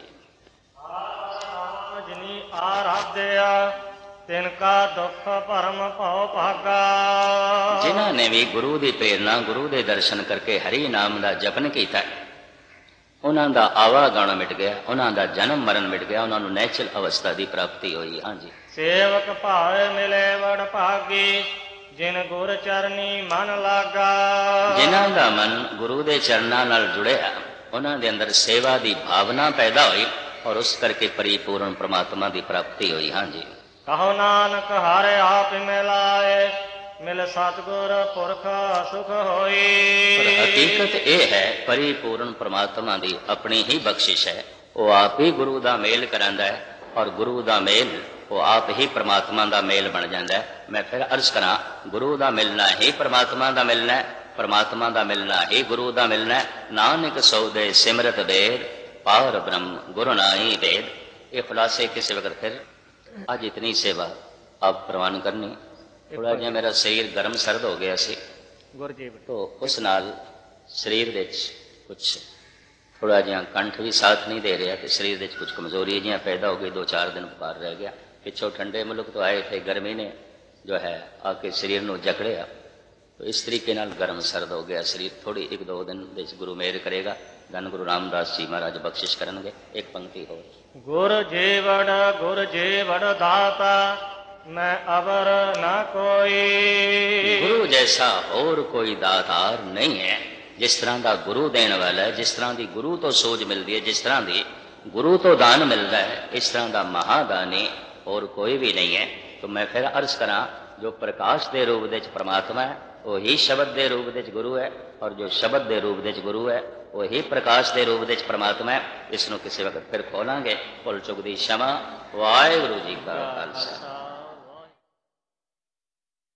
ਜਿਨੀ ਆਰਾਧਿਆ ਤਿਨ ਕਾ ਦੁਖ ਭਰਮ ਭਉ ਭਾਗਾ। ਜਿਨ੍ਹਾਂ ਨੇ ਵੀ ਗੁਰੂ ਦੀ ਪ੍ਰੇਰਣਾ, ਗੁਰੂ ਦੇ ਦਰਸ਼ਨ ਕਰਕੇ ਹਰੀ ਨਾਮ ਦਾ ਜਪਨ ਕੀਤਾ, ਉਹਨਾਂ ਦਾ ਆਵਾਗਣ ਮਿਟ ਗਿਆ, ਉਹਨਾਂ ਦਾ ਜਨਮ ਮਰਨ ਮਿਟ ਗਿਆ, ਉਹਨਾਂ ਨੂੰ ਨੈਚੁਰਲ ਅਵਸਥਾ ਦੀ ਪ੍ਰਾਪਤੀ ਹੋਈ। ਹਾਂਜੀ, ਸੇਵਕ ਭਾਵੇ ਮਿਲੇ ਵਡ ਭਾਗੀ, ਜਿਨ ਗੁਰ ਚਰਨੀ ਮਨ ਲਾਗਾ। ਜਿਨ੍ਹਾਂ ਦਾ ਮਨ ਗੁਰੂ ਦੇ ਚਰਨਾਂ ਨਾਲ ਜੁੜਿਆ, ਉਹਨਾਂ ਦੇ ਅੰਦਰ ਸੇਵਾ ਦੀ ਭਾਵਨਾ ਪੈਦਾ ਹੋਈ, ਔਰ ਉਸ ਕਰਕੇ ਪਰਿਪੂਰਨ ਪ੍ਰਮਾਤਮਾ ਦੀ ਪ੍ਰਾਪਤੀ ਹੋਈ। ਹਾਂਜੀ, ਕਹੋ ਨਾਨਕ ਹਰਿ ਆਪ ਮਿਲਾਏ, ਮਿਲ ਸਤਿਗੁਰ ਪੁਰਖ ਸੁਖ ਹੋਈ। ਪਰ ਹਕੀਕਤ ਇਹ ਹੈ ਪਰਿਪੂਰਨ ਪ੍ਰਮਾਤਮਾ ਦੀ ਆਪਣੀ ਹੀ ਬਖਸ਼ਿਸ਼ ਹੈ। ਉਹ ਆਪ ਹੀ ਗੁਰੂ ਦਾ ਮੇਲ ਕਰਾਂਦਾ ਹੈ, ਔਰ ਗੁਰੂ ਦਾ ਮੇਲ ਉਹ ਆਪ ਹੀ ਪ੍ਰਮਾਤਮਾ ਦਾ ਮੇਲ ਬਣ ਜਾਂਦਾ ਹੈ। ਮੈਂ ਫਿਰ ਅਰਜ਼ ਕਰਾਂ, ਗੁਰੂ ਦਾ ਮਿਲਣਾ ਹੀ ਪ੍ਰਮਾਤਮਾ ਦਾ ਮਿਲਣਾ ਹੈ, ਪ੍ਰਮਾਤਮਾ ਦਾ ਮਿਲਣਾ ਹੀ ਗੁਰੂ ਦਾ ਮਿਲਣਾ ਹੈ। ਨਾਨਕ ਸੌਦੇ ਸਿਮਰਤ ਵੇਦ, ਪਾਰ ਬ੍ਰਹਮ ਗੁਰੂ ਨਾਹੀ ਵੇਦ। ਇਹ ਖੁਲਾਸੇ ਕਿਸੇ ਵਕਤ ਫਿਰ ਅੱਜ ਇਤਨੀ ਸੇਵਾ ਆਪ ਪ੍ਰਵਾਨ ਕਰਨੀ। ਥੋੜਾ ਜਿਹਾ ਮੇਰਾ ਸਰੀਰ ਗਰਮ ਸਰਦ ਹੋ ਗਿਆ ਸੀ, ਤੋ ਉਸ ਨਾਲ ਸਰੀਰ ਦੇ ਵਿੱਚ ਕੁਛ ਥੋੜਾ ਜਿਹਾ ਕੰਠ ਵੀ ਸਾਥ ਨਹੀਂ ਦੇ ਰਿਹਾ, ਤੇ ਸਰੀਰ ਦੇ ਵਿੱਚ ਕੁਝ ਕਮਜ਼ੋਰੀ ਜਿਹੀਆਂ ਪੈਦਾ ਹੋ ਗਈ। 2-4 ਦਿਨ ਬੁਖਾਰ ਰਹਿ ਗਿਆ। ਪਿੱਛੋਂ ਠੰਡੇ ਮੁਲਕ ਤੋਂ ਆਏ थे, गर्मी ने जो है आके शरीर ਨੂੰ ਜਕੜਿਆ, तो इस तरीके ਨਾਲ ਗਰਮ ਸਰਦ ਹੋ ਗਿਆ ਸਰੀਰ। ਥੋੜੀ 1-2 ਦਿਨ ਦੇ ਵਿੱਚ ਗੁਰੂ ਮਿਹਰ ਕਰੇਗਾ, ਧੰਨ ਗੁਰੂ ਰਾਮਦਾਸ ਜੀ ਮਹਾਰਾਜ ਬਖਸ਼ਿਸ਼ ਕਰਨਗੇ। ਇੱਕ ਪੰਕਤੀ ਹੋਰ। ਗੁਰ ਜੀਵੜ ਦਾਤਾ मैं अवर न कोई। गुरु जैसा और कोई दातार नहीं है। जिस तरह का गुरु देने वाला है, जिस तरह की गुरु तो सोच मिलती है, जिस तरह की गुरु तो दान मिलता है, इस तरह का महादानी और कोई भी नहीं है। तो मैं फिर अर्ज करा, जो प्रकाश के रूप में परमात्मा है वही शब्द के रूप में गुरु है, और जो शब्द के रूप में गुरु है वही प्रकाश के रूप में परमात्मा है। इसनों किसी वक्त फिर खोलांगे। भुल चुक दी क्षमा। वाहिगुरू जी का खालसा।